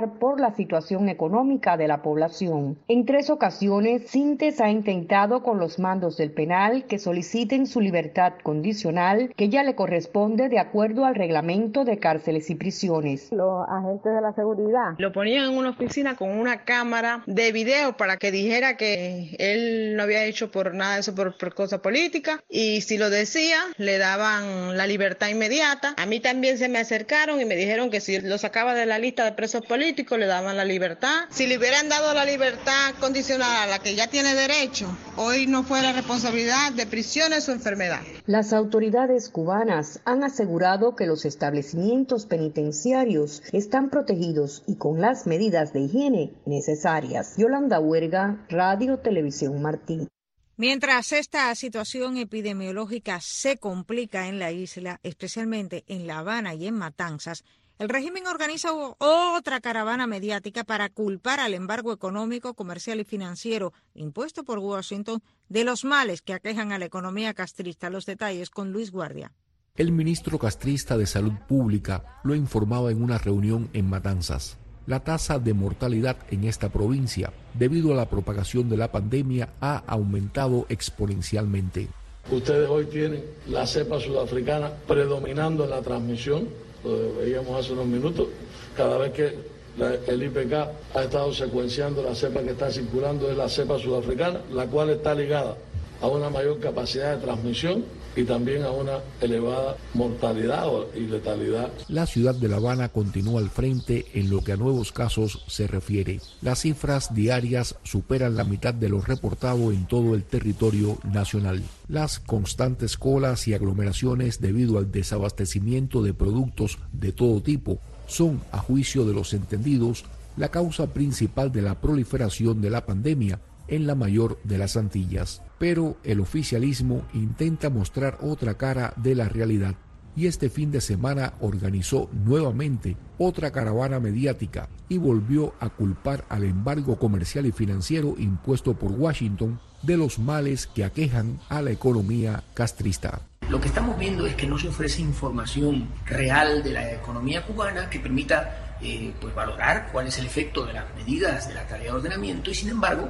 pasar por la situación económica de la población. En 3 ocasiones, Sintes ha intentado con los mandos del penal que soliciten su libertad condicional, que ya le corresponde de acuerdo al reglamento de cárceles y prisiones. Los agentes de la seguridad lo ponían en una oficina con una cámara de video para que dijera que él no había hecho por nada de eso por cosa política, y si lo decía le daban la libertad inmediata. A mí también se me acercaron y me dijeron que si lo sacaba de la lista de presos políticos le daban la libertad. Si le hubieran dado la libertad condicional a la que ya tiene derecho, hoy no fuera responsabilidad de prisiones o enfermedad. Las autoridades cubanas han asegurado que los establecimientos penitenciarios están protegidos y con las medidas de higiene necesarias. Yolanda Huerga, Radio Televisión Martí. Mientras esta situación epidemiológica se complica en la isla, especialmente en La Habana y en Matanzas, el régimen organiza otra caravana mediática para culpar al embargo económico, comercial y financiero impuesto por Washington de los males que aquejan a la economía castrista. Los detalles con Luis Guardia. El ministro castrista de Salud Pública lo informaba en una reunión en Matanzas. La tasa de mortalidad en esta provincia, debido a la propagación de la pandemia, ha aumentado exponencialmente. Ustedes hoy tienen la cepa sudafricana predominando en la transmisión, lo veíamos hace unos minutos, cada vez que el IPK ha estado secuenciando la cepa que está circulando es la cepa sudafricana, la cual está ligada a una mayor capacidad de transmisión y también a una elevada mortalidad y letalidad. La ciudad de La Habana continúa al frente en lo que a nuevos casos se refiere. Las cifras diarias superan la mitad de lo reportado en todo el territorio nacional. Las constantes colas y aglomeraciones debido al desabastecimiento de productos de todo tipo son, a juicio de los entendidos, la causa principal de la proliferación de la pandemia en la mayor de las Antillas. Pero el oficialismo intenta mostrar otra cara de la realidad y este fin de semana organizó nuevamente otra caravana mediática y volvió a culpar al embargo comercial y financiero impuesto por Washington de los males que aquejan a la economía castrista. Lo que estamos viendo es que no se ofrece información real de la economía cubana que permita valorar cuál es el efecto de las medidas de la tarea de ordenamiento y sin embargo,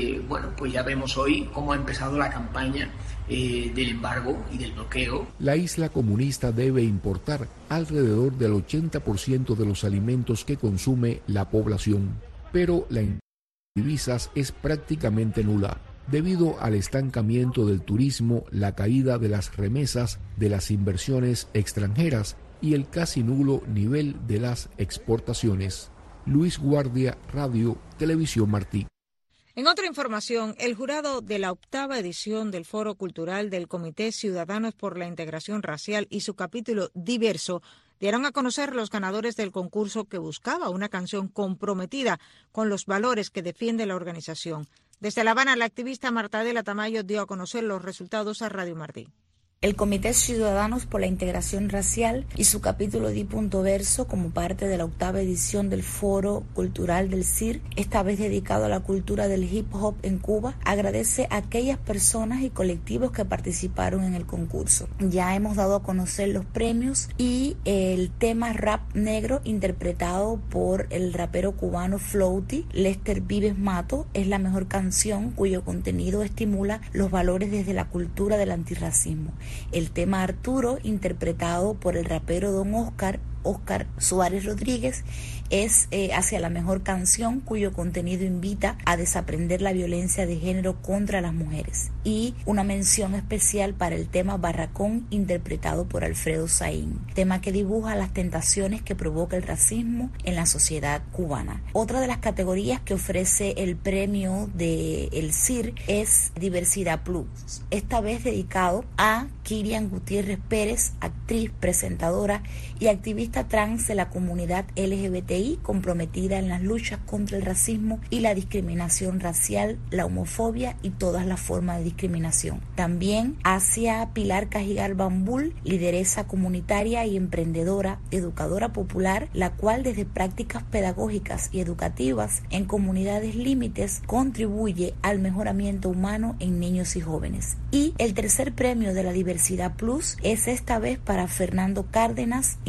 pues ya vemos hoy cómo ha empezado la campaña del embargo y del bloqueo. La isla comunista debe importar alrededor del 80% de los alimentos que consume la población, pero la divisas es prácticamente nula. Debido al estancamiento del turismo, la caída de las remesas de las inversiones extranjeras y el casi nulo nivel de las exportaciones. Luis Guardia, Radio Televisión Martí. En otra información, el jurado de la 8ª edición del Foro Cultural del Comité Ciudadanos por la Integración Racial y su capítulo Diverso dieron a conocer los ganadores del concurso que buscaba una canción comprometida con los valores que defiende la organización. Desde La Habana, la activista Marta Adela Tamayo dio a conocer los resultados a Radio Martí. El Comité Ciudadanos por la Integración Racial y su capítulo Diverso, como parte de la 8ª edición del Foro Cultural del CIR, esta vez dedicado a la cultura del hip hop en Cuba, agradece a aquellas personas y colectivos que participaron en el concurso. Ya hemos dado a conocer los premios y el tema Rap Negro, interpretado por el rapero cubano Flowty, Lester Vives Mato, es la mejor canción cuyo contenido estimula los valores desde la cultura del antirracismo. El tema Arturo, interpretado por el rapero Don Oscar Suárez Rodríguez, es hacia la mejor canción cuyo contenido invita a desaprender la violencia de género contra las mujeres. Y una mención especial para el tema Barracón, interpretado por Alfredo Saín, tema que dibuja las tentaciones que provoca el racismo en la sociedad cubana. Otra de las categorías que ofrece el premio del CIR es Diversidad Plus, esta vez dedicado a Kirian Gutiérrez Pérez, actriz, presentadora y activista trans de la comunidad LGBTI, comprometida en las luchas contra el racismo y la discriminación racial, la homofobia y todas las formas de discriminación. También hacia Pilar Cajigal Bambul, lideresa comunitaria y emprendedora, educadora popular, la cual desde prácticas pedagógicas y educativas en comunidades límites contribuye al mejoramiento humano en niños y jóvenes. Y el tercer premio de la Diversidad Plus es esta vez para Fernando Cárdenas, International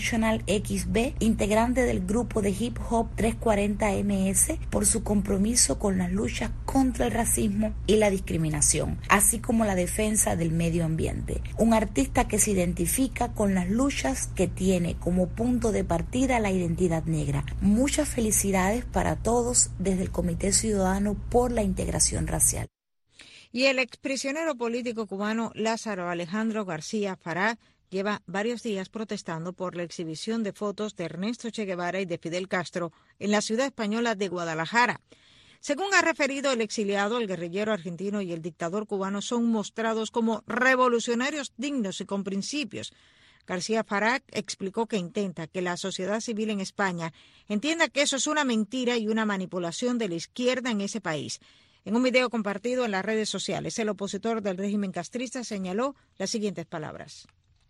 International XB, integrante del grupo de hip hop 340 MS, por su compromiso con las luchas contra el racismo y la discriminación, así como la defensa del medio ambiente. Un artista que se identifica con las luchas que tiene como punto de partida la identidad negra. Muchas felicidades para todos desde el Comité Ciudadano por la Integración Racial. Y el exprisionero político cubano Lázaro Alejandro García Farag lleva varios días protestando por la exhibición de fotos de Ernesto Che Guevara y de Fidel Castro en la ciudad española de Guadalajara. Según ha referido el exiliado, el guerrillero argentino y el dictador cubano son mostrados como revolucionarios dignos y con principios. García Farag explicó que intenta que la sociedad civil en España entienda que eso es una mentira y una manipulación de la izquierda en ese país. En un video compartido en las redes sociales, el opositor del régimen castrista señaló las siguientes palabras.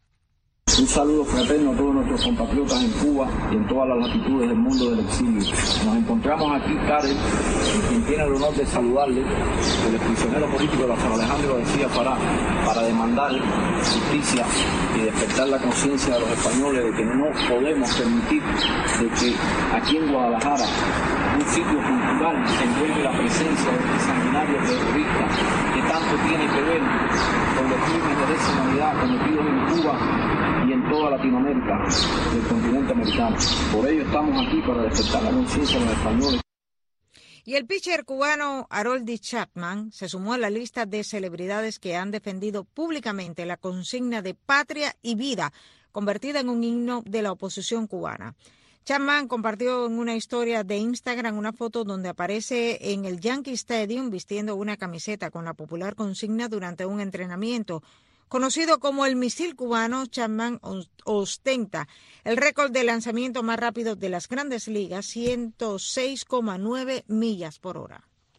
Un saludo fraterno a todos nuestros compatriotas en Cuba y en todas las latitudes del mundo del exilio. Nos encontramos aquí, Karel, y quien tiene el honor de saludarle, el prisionero político Lázaro Alejandro García Farag, para demandar justicia y despertar la conciencia de los españoles de que no podemos permitir de que aquí en Guadalajara, un sitio cultural, se encuentre la presencia de este sanguinario terrorista que tanto tiene que ver con los crímenes de lesa humanidad cometidos en Cuba y en toda Latinoamérica, del continente americano. Por ello estamos aquí para despertar la conciencia de los españoles. Y el pitcher cubano Aroldis Chapman se sumó a la lista de celebridades que han defendido públicamente la consigna de patria y vida, convertida en un himno de la oposición cubana. Chapman compartió en una historia de Instagram una foto donde aparece en el Yankee Stadium vistiendo una camiseta con la popular consigna durante un entrenamiento. Conocido como el misil cubano, Chapman ostenta el récord de lanzamiento más rápido de las grandes ligas, 106,9 millas por hora.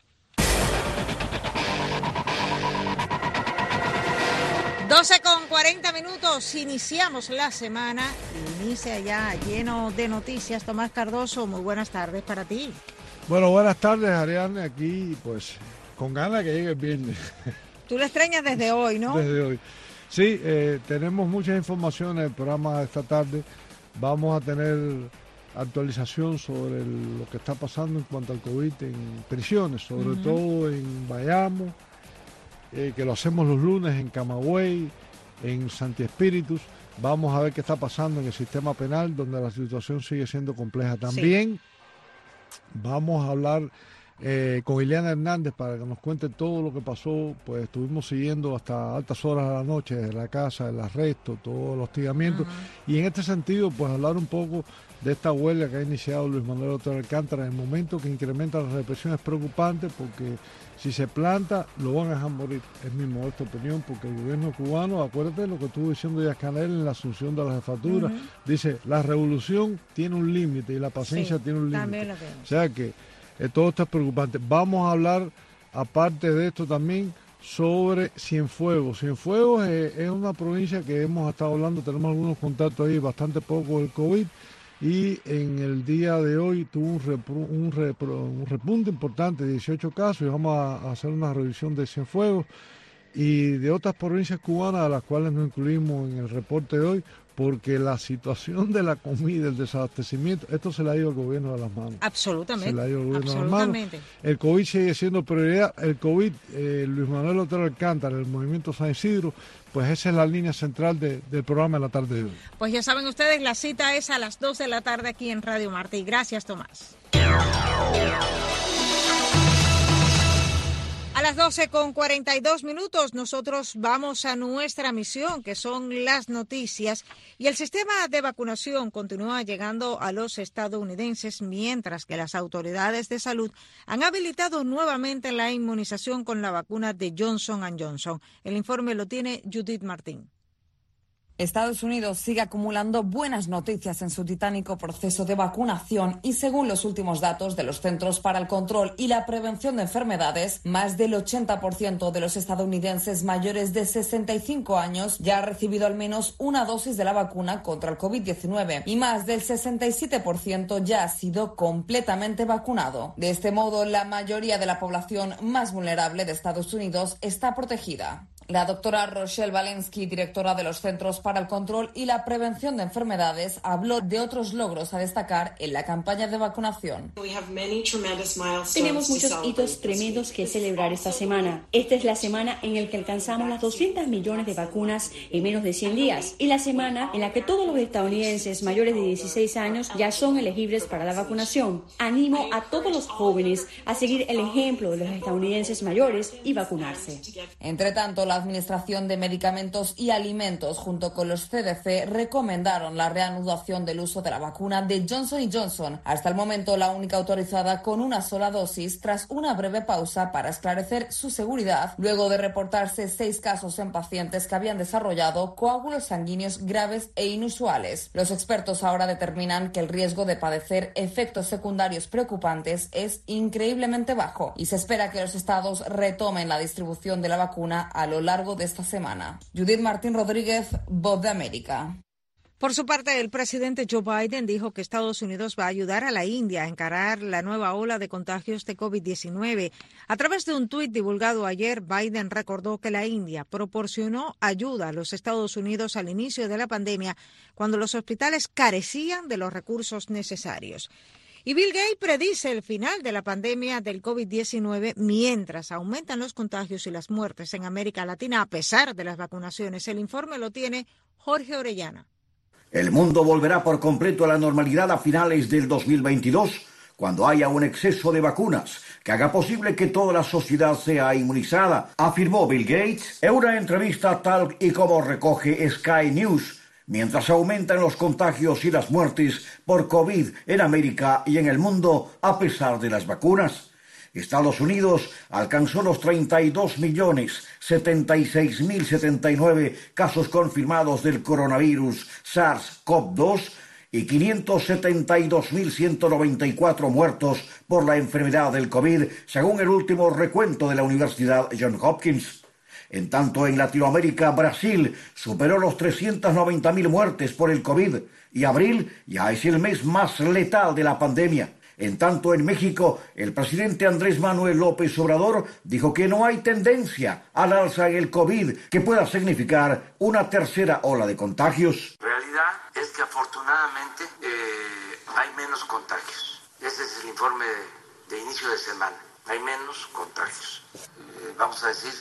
Con 40 minutos, iniciamos la semana, inicia ya lleno de noticias. Tomás Cardoso, muy buenas tardes para ti. Bueno, buenas tardes, Ariane, aquí pues con ganas que llegue el viernes. Tú lo extrañas desde hoy, ¿no? Desde hoy. Sí, tenemos muchas informaciones en el programa de esta tarde. Vamos a tener actualización sobre lo que está pasando en cuanto al COVID en prisiones, sobre todo en Bayamo, que lo hacemos los lunes, en Camagüey, en Santi Espíritus. Vamos a ver qué está pasando en el sistema penal, donde la situación sigue siendo compleja. También vamos a hablar con Ileana Hernández para que nos cuente todo lo que pasó. Pues estuvimos siguiendo hasta altas horas de la noche de la casa, el arresto, todos los hostigamientos. Y en este sentido, pues hablar un poco de esta huelga que ha iniciado Luis Manuel Otero Alcántara en el momento que incrementa la represión. Es preocupante porque si se planta, lo van a dejar morir. Es mi modesta opinión, porque el gobierno cubano, acuérdate de lo que estuvo diciendo Díaz Canel en la asunción de la jefatura, dice, la revolución tiene un límite y la paciencia tiene un límite. O sea que todo esto es preocupante. Vamos a hablar, aparte de esto también, sobre Cienfuegos. Cienfuegos es una provincia que hemos estado hablando, tenemos algunos contactos ahí, bastante poco del COVID, y en el día de hoy tuvo un repunte importante, 18 casos, y vamos a hacer una revisión de Cienfuegos y de otras provincias cubanas a las cuales nos incluimos en el reporte de hoy, porque la situación de la comida, el desabastecimiento, esto se le ha ido al gobierno de las manos. Absolutamente. Se le ha ido al gobierno de las manos. El COVID sigue siendo prioridad. El COVID, Luis Manuel Otero Alcántara, el Movimiento San Isidro, pues esa es la línea central del programa de la tarde de hoy. Pues ya saben ustedes, la cita es a las 2 de la tarde aquí en Radio Martí. Gracias, Tomás. A las 12:42, nosotros vamos a nuestra misión, que son las noticias, y el sistema de vacunación continúa llegando a los estadounidenses, mientras que las autoridades de salud han habilitado nuevamente la inmunización con la vacuna de Johnson & Johnson. El informe lo tiene Judith Martín. Estados Unidos sigue acumulando buenas noticias en su titánico proceso de vacunación y según los últimos datos de los Centros para el Control y la Prevención de Enfermedades, más del 80% de los estadounidenses mayores de 65 años ya ha recibido al menos una dosis de la vacuna contra el COVID-19 y más del 67% ya ha sido completamente vacunado. De este modo, la mayoría de la población más vulnerable de Estados Unidos está protegida. La doctora Rochelle Walensky, directora de los Centros para el Control y la Prevención de Enfermedades, habló de otros logros a destacar en la campaña de vacunación. Tenemos muchos hitos tremendos que celebrar esta semana. Esta es la semana en la que alcanzamos las 200 millones de vacunas en menos de 100 días y la semana en la que todos los estadounidenses mayores de 16 años ya son elegibles para la vacunación. Animo a todos los jóvenes a seguir el ejemplo de los estadounidenses mayores y vacunarse. Entre tanto, la Administración de Medicamentos y Alimentos, junto con los CDC, recomendaron la reanudación del uso de la vacuna de Johnson & Johnson, hasta el momento la única autorizada con una sola dosis, tras una breve pausa para esclarecer su seguridad, luego de reportarse 6 casos en pacientes que habían desarrollado coágulos sanguíneos graves e inusuales. Los expertos ahora determinan que el riesgo de padecer efectos secundarios preocupantes es increíblemente bajo y se espera que los estados retomen la distribución de la vacuna a lo largo de esta semana. Judith Martín Rodríguez, Voz de América. Por su parte, el presidente Joe Biden dijo que Estados Unidos va a ayudar a la India a encarar la nueva ola de contagios de COVID-19. A través de un tuit divulgado ayer, Biden recordó que la India proporcionó ayuda a los Estados Unidos al inicio de la pandemia, cuando los hospitales carecían de los recursos necesarios. Y Bill Gates predice el final de la pandemia del COVID-19 mientras aumentan los contagios y las muertes en América Latina a pesar de las vacunaciones. El informe lo tiene Jorge Orellana. El mundo volverá por completo a la normalidad a finales del 2022, cuando haya un exceso de vacunas que haga posible que toda la sociedad sea inmunizada, afirmó Bill Gates en una entrevista tal y como recoge Sky News. Mientras aumentan los contagios y las muertes por COVID en América y en el mundo a pesar de las vacunas. Estados Unidos alcanzó los 32.076.079 casos confirmados del coronavirus SARS-CoV-2 y 572.194 muertos por la enfermedad del COVID, según el último recuento de la Universidad Johns Hopkins. En tanto, en Latinoamérica, Brasil superó los 390.000 muertes por el COVID y abril ya es el mes más letal de la pandemia. En tanto, en México, el presidente Andrés Manuel López Obrador dijo que no hay tendencia al alza en el COVID que pueda significar una tercera ola de contagios. La realidad es que afortunadamente hay menos contagios. Ese es el informe de inicio de semana. Hay menos contagios. Vamos a decir,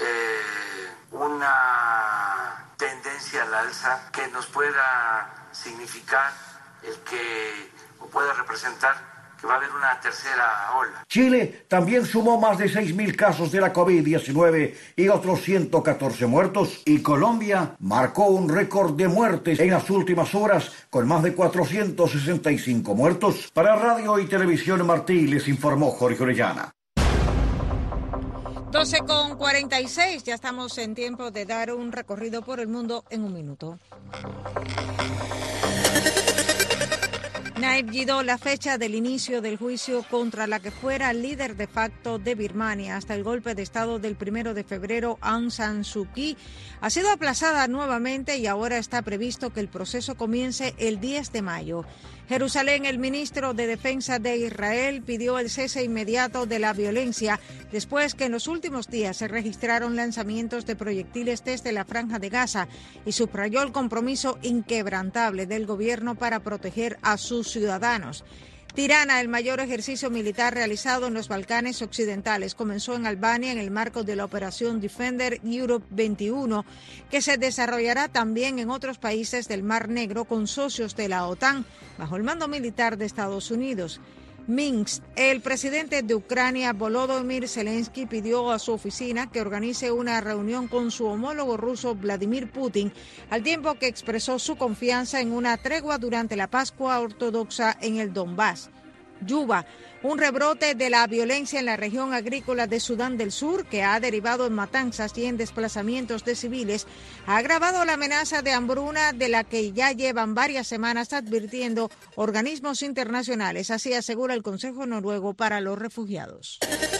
una tendencia al alza que nos pueda significar o pueda representar que va a haber una tercera ola. Chile también sumó más de 6.000 casos de la COVID-19 y otros 114 muertos. Y Colombia marcó un récord de muertes en las últimas horas con más de 465 muertos. Para Radio y Televisión Martí les informó Jorge Orellana. 12:46, ya estamos en tiempo de dar un recorrido por el mundo en un minuto. Nayib Guido, la fecha del inicio del juicio contra la que fuera líder de facto de Birmania hasta el golpe de Estado del 1 de febrero, Aung San Suu Kyi, ha sido aplazada nuevamente y ahora está previsto que el proceso comience el 10 de mayo. Jerusalén, el ministro de Defensa de Israel pidió el cese inmediato de la violencia después que en los últimos días se registraron lanzamientos de proyectiles desde la Franja de Gaza y subrayó el compromiso inquebrantable del gobierno para proteger a sus ciudadanos. Tirana, el mayor ejercicio militar realizado en los Balcanes occidentales, comenzó en Albania en el marco de la operación Defender Europe 21, que se desarrollará también en otros países del Mar Negro con socios de la OTAN, bajo el mando militar de Estados Unidos. Minsk, el presidente de Ucrania, Volodymyr Zelensky, pidió a su oficina que organice una reunión con su homólogo ruso, Vladimir Putin, al tiempo que expresó su confianza en una tregua durante la Pascua Ortodoxa en el Donbass. Yuba, un rebrote de la violencia en la región agrícola de Sudán del Sur, que ha derivado en matanzas y en desplazamientos de civiles, ha agravado la amenaza de hambruna de la que ya llevan varias semanas advirtiendo organismos internacionales, así asegura el Consejo Noruego para los Refugiados.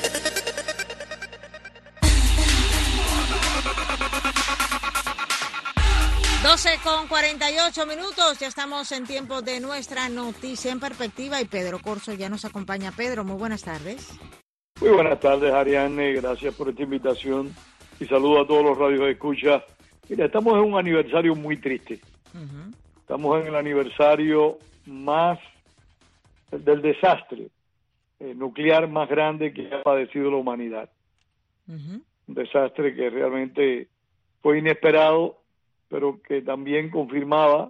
Con 48 minutos, ya estamos en tiempo de nuestra noticia en perspectiva y Pedro Corzo ya nos acompaña. Pedro, muy buenas tardes. Muy buenas tardes, Ariane, gracias por esta invitación. y saludo a todos los radios de escucha. Mira, estamos en un aniversario muy triste. Estamos en el aniversario más del desastre nuclear más grande que ha padecido la humanidad. Un desastre que realmente fue inesperado, pero que también confirmó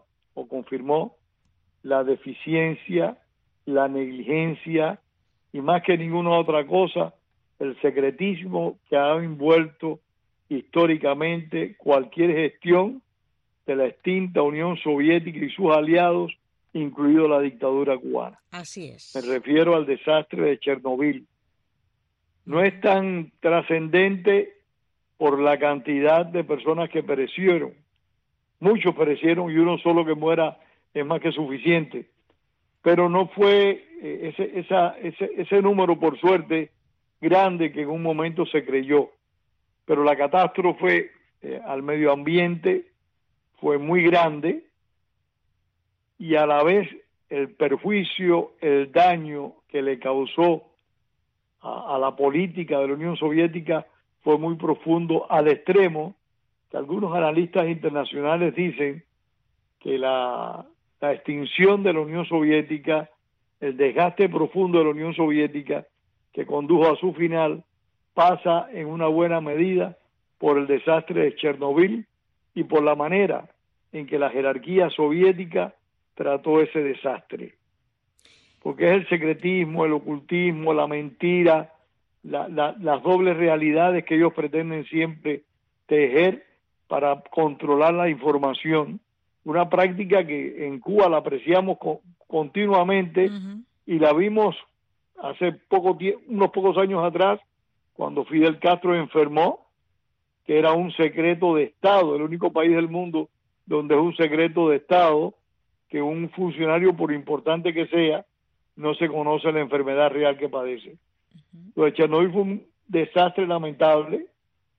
la deficiencia, la negligencia y más que ninguna otra cosa, el secretismo que ha envuelto históricamente cualquier gestión de la extinta Unión Soviética y sus aliados, incluido la dictadura cubana. Así es. Me refiero al desastre de Chernobyl. No es tan trascendente por la cantidad de personas que perecieron. Muchos perecieron y uno solo que muera es más que suficiente. Pero no fue ese número, por suerte, grande que en un momento se creyó. Pero la catástrofe al medio ambiente fue muy grande y a la vez el perjuicio, el daño que le causó a la política de la Unión Soviética fue muy profundo, al extremo que algunos analistas internacionales dicen que la extinción de la Unión Soviética, el desgaste profundo de la Unión Soviética que condujo a su final, pasa en una buena medida por el desastre de Chernobyl y por la manera en que la jerarquía soviética trató ese desastre. Porque es el secretismo, el ocultismo, la mentira, las dobles realidades que ellos pretenden siempre tejer para controlar la información. Una práctica que en Cuba la apreciamos continuamente y la vimos hace unos pocos años atrás, cuando Fidel Castro enfermó, que era un secreto de Estado, el único país del mundo donde es un secreto de Estado, que un funcionario, por importante que sea, no se conoce la enfermedad real que padece. Lo de Chernobyl fue un desastre lamentable.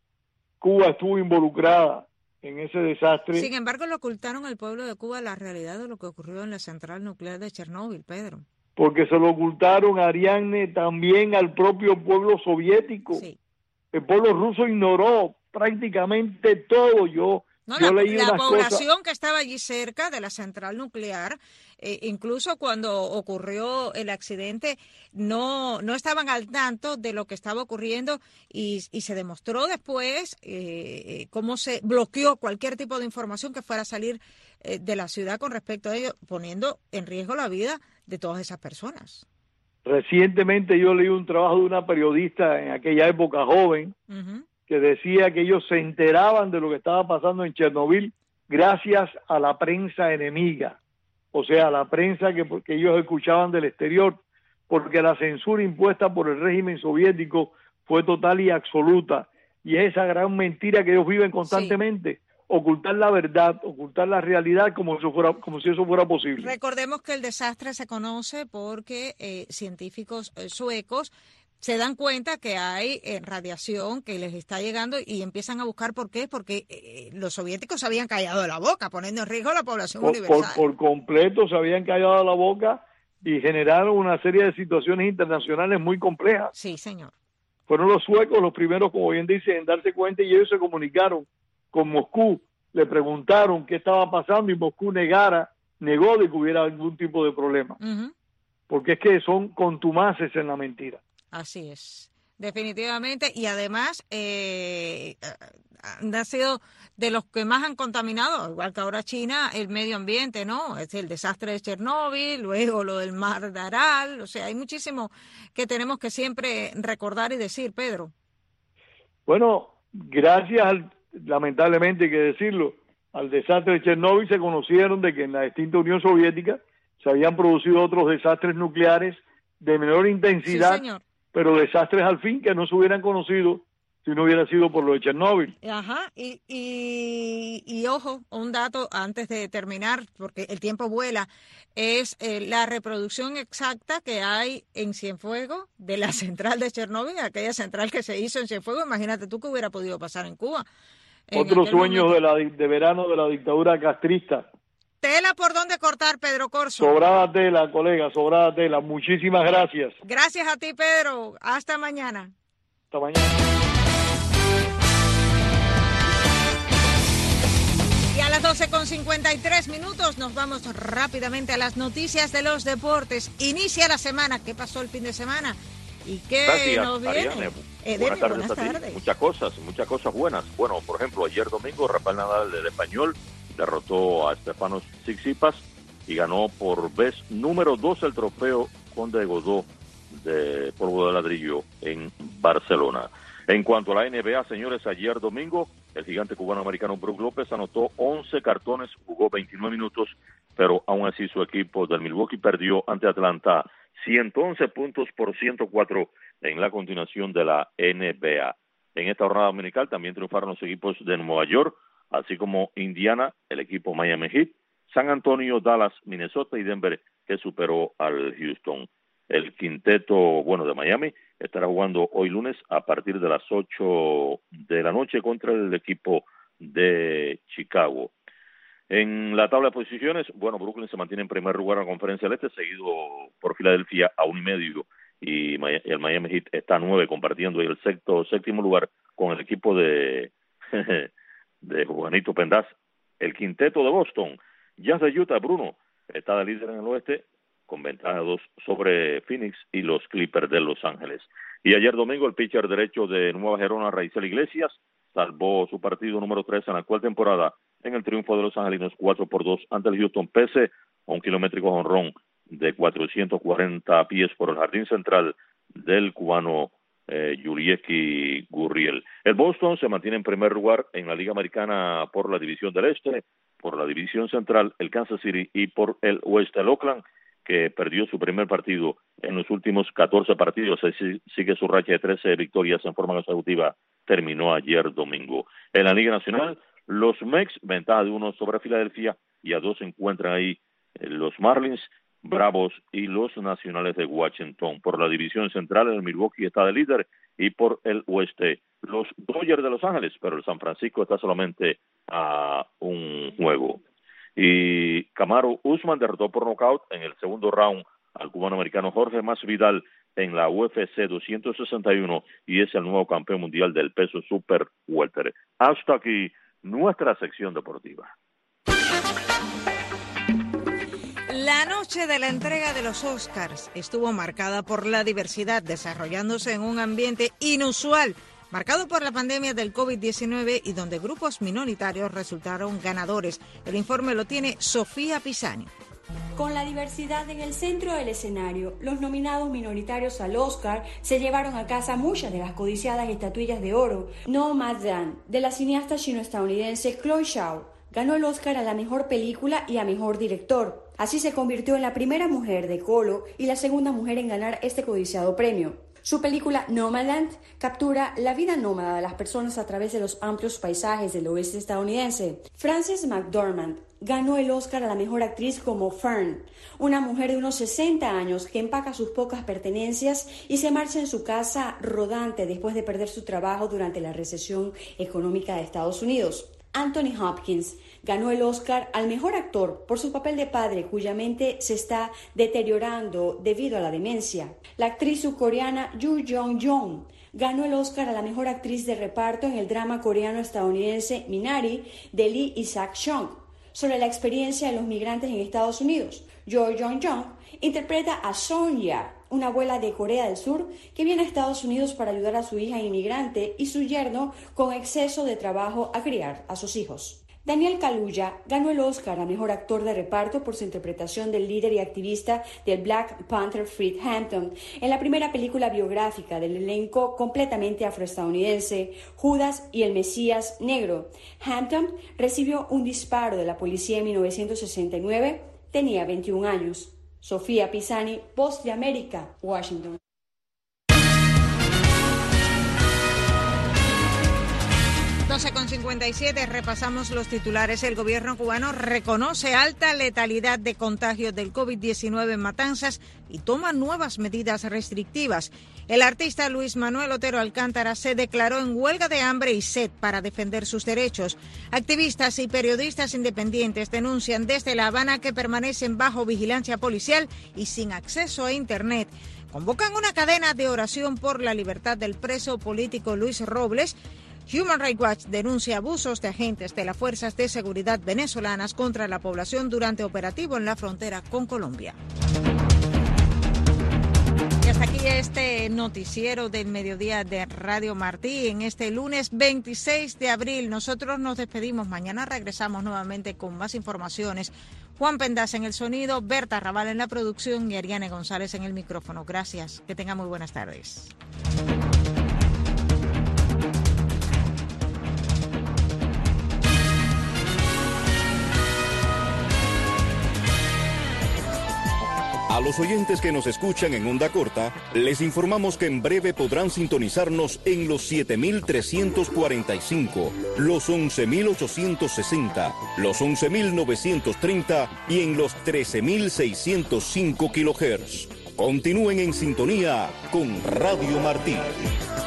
Cuba estuvo involucrada en ese desastre. Sin embargo, le ocultaron al pueblo de Cuba la realidad de lo que ocurrió en la central nuclear de Chernobyl, Pedro. Porque se lo ocultaron, Ariadne, también al propio pueblo soviético. Sí. El pueblo ruso ignoró prácticamente todo. Yo leí la población cosas que estaba allí cerca de la central nuclear, incluso cuando ocurrió el accidente, no estaban al tanto de lo que estaba ocurriendo y se demostró después cómo se bloqueó cualquier tipo de información que fuera a salir de la ciudad con respecto a ello, poniendo en riesgo la vida de todas esas personas. Recientemente yo leí un trabajo de una periodista en aquella época joven, que decía que ellos se enteraban de lo que estaba pasando en Chernobyl gracias a la prensa enemiga, o sea, a la prensa que ellos escuchaban del exterior, porque la censura impuesta por el régimen soviético fue total y absoluta, y es esa gran mentira que ellos viven constantemente, ocultar la verdad, ocultar la realidad como si eso fuera posible. Recordemos que el desastre se conoce porque científicos suecos se dan cuenta que hay radiación que les está llegando y empiezan a buscar por qué, porque los soviéticos se habían callado la boca, poniendo en riesgo la población universal. Por completo se habían callado la boca y generaron una serie de situaciones internacionales muy complejas. Sí, señor. Fueron los suecos los primeros, como bien dice, en darse cuenta, y ellos se comunicaron con Moscú, le preguntaron qué estaba pasando y Moscú negó de que hubiera algún tipo de problema. Porque es que son contumaces en la mentira. Así es, definitivamente, y además han sido de los que más han contaminado, igual que ahora China, el medio ambiente, ¿no? Es el desastre de Chernóbil, luego lo del mar de Aral, o sea, hay muchísimo que tenemos que siempre recordar y decir, Pedro. Bueno, gracias, lamentablemente hay que decirlo, al desastre de Chernóbil se conocieron de que en la extinta Unión Soviética se habían producido otros desastres nucleares de menor intensidad. Sí, señor. Pero desastres al fin que no se hubieran conocido si no hubiera sido por lo de Chernóbil. Ajá, y ojo, un dato antes de terminar, porque el tiempo vuela, es la reproducción exacta que hay en Cienfuegos de la central de Chernóbil, aquella central que se hizo en Cienfuegos. Imagínate tú que hubiera podido pasar en Cuba. Otros sueños de verano de la dictadura castrista. Tela por donde cortar, Pedro Corzo. Sobrada tela, colega, sobrada tela. Muchísimas gracias. Gracias a ti, Pedro. Hasta mañana. Hasta mañana. 12:53, nos vamos rápidamente a las noticias de los deportes. Inicia la semana. ¿Qué pasó el fin de semana? ¿Y qué nos viene? Buenas tardes. Muchas cosas buenas. Bueno, por ejemplo, ayer domingo, Rafael Nadal del Español derrotó a Stefanos Tsitsipas y ganó por vez número 2 el trofeo Conde de Godó de polvo de ladrillo en Barcelona. En cuanto a la NBA, señores, ayer domingo, el gigante cubano-americano Brook López anotó 11 cartones, jugó 29 minutos, pero aún así su equipo del Milwaukee perdió ante Atlanta 111 puntos por 104 en la continuación de la NBA. En esta jornada dominical también triunfaron los equipos de Nueva York, así como Indiana, el equipo Miami Heat, San Antonio, Dallas, Minnesota y Denver, que superó al Houston. El quinteto, de Miami estará jugando hoy lunes a partir de las 8 de la noche contra el equipo de Chicago. En la tabla de posiciones, Brooklyn se mantiene en primer lugar en la Conferencia del Este, seguido por Filadelfia a 1.5, y el Miami Heat está a 9, compartiendo el séptimo lugar con el equipo de Juanito Pendaz. El quinteto de Boston, Jazz de Utah, Bruno, está de líder en el oeste, con ventaja 2 sobre Phoenix y los Clippers de Los Ángeles. Y ayer domingo el pitcher derecho de Nueva Gerona, Raisel Iglesias, salvó su partido número 3 en la actual temporada en el triunfo de los angelinos 4-2 ante el Houston, pese a un kilométrico jonrón de 440 pies por el jardín central del cubano Yurieki Gurriel. El Boston se mantiene en primer lugar en la Liga Americana por la División del Este, por la División Central el Kansas City y por el Oeste el Oakland, que perdió su primer partido en los últimos 14 partidos, sigue su racha de 13 victorias en forma consecutiva, terminó ayer domingo. En la Liga Nacional, los Mex, ventaja de 1 sobre Filadelfia, y a 2 se encuentran ahí los Marlins, Bravos y los Nacionales de Washington. Por la División Central, el Milwaukee está de líder, y por el Oeste, los Dodgers de Los Ángeles, pero el San Francisco está solamente a un juego. Y Kamaru Usman derrotó por nocaut en el segundo round al cubano-americano Jorge Masvidal en la UFC 261 y es el nuevo campeón mundial del peso super welter. Hasta aquí nuestra sección deportiva. La noche de la entrega de los Oscars estuvo marcada por la diversidad, desarrollándose en un ambiente inusual, marcado por la pandemia del COVID-19 y donde grupos minoritarios resultaron ganadores. El informe lo tiene Sofía Pisani. Con la diversidad en el centro del escenario, los nominados minoritarios al Oscar se llevaron a casa muchas de las codiciadas estatuillas de oro. Nomadland, de la cineasta chino-estadounidense Chloe Zhao, ganó el Oscar a la mejor película y a mejor director. Así se convirtió en la primera mujer de color y la segunda mujer en ganar este codiciado premio. Su película Nomadland captura la vida nómada de las personas a través de los amplios paisajes del oeste estadounidense. Frances McDormand ganó el Oscar a la mejor actriz como Fern, una mujer de unos 60 años que empaca sus pocas pertenencias y se marcha en su casa rodante después de perder su trabajo durante la recesión económica de Estados Unidos. Anthony Hopkins ganó el Oscar al mejor actor por su papel de padre cuya mente se está deteriorando debido a la demencia. La actriz surcoreana Yoo Jong-jong ganó el Oscar a la mejor actriz de reparto en el drama coreano-estadounidense Minari de Lee Isaac-chung sobre la experiencia de los migrantes en Estados Unidos. Yoo Jong-jong interpreta a Sonya, una abuela de Corea del Sur que viene a Estados Unidos para ayudar a su hija inmigrante y su yerno con exceso de trabajo a criar a sus hijos. Daniel Kaluuya ganó el Oscar a mejor actor de reparto por su interpretación del líder y activista del Black Panther Fred Hampton en la primera película biográfica del elenco completamente afroestadounidense Judas y el Mesías Negro. Hampton recibió un disparo de la policía en 1969, tenía 21 años. Sofía Pisani, Voz de América, Washington. Con 57 repasamos los titulares. El gobierno cubano reconoce alta letalidad de contagios del COVID-19 en Matanzas y toma nuevas medidas restrictivas. El artista Luis Manuel Otero Alcántara se declaró en huelga de hambre y sed para defender sus derechos. Activistas y periodistas independientes denuncian desde La Habana que permanecen bajo vigilancia policial y sin acceso a Internet. Convocan una cadena de oración por la libertad del preso político Luis Robles, Human Rights Watch denuncia abusos de agentes de las fuerzas de seguridad venezolanas contra la población durante operativo en la frontera con Colombia. Y hasta aquí este noticiero del mediodía de Radio Martí en este lunes 26 de abril. Nosotros nos despedimos. Mañana regresamos nuevamente con más informaciones. Juan Pendas en el sonido, Berta Raval en la producción y Ariane González en el micrófono. Gracias. Que tengan muy buenas tardes. A los oyentes que nos escuchan en onda corta, les informamos que en breve podrán sintonizarnos en los 7.345, los 11.860, los 11.930 y en los 13.605 kHz. Continúen en sintonía con Radio Martí.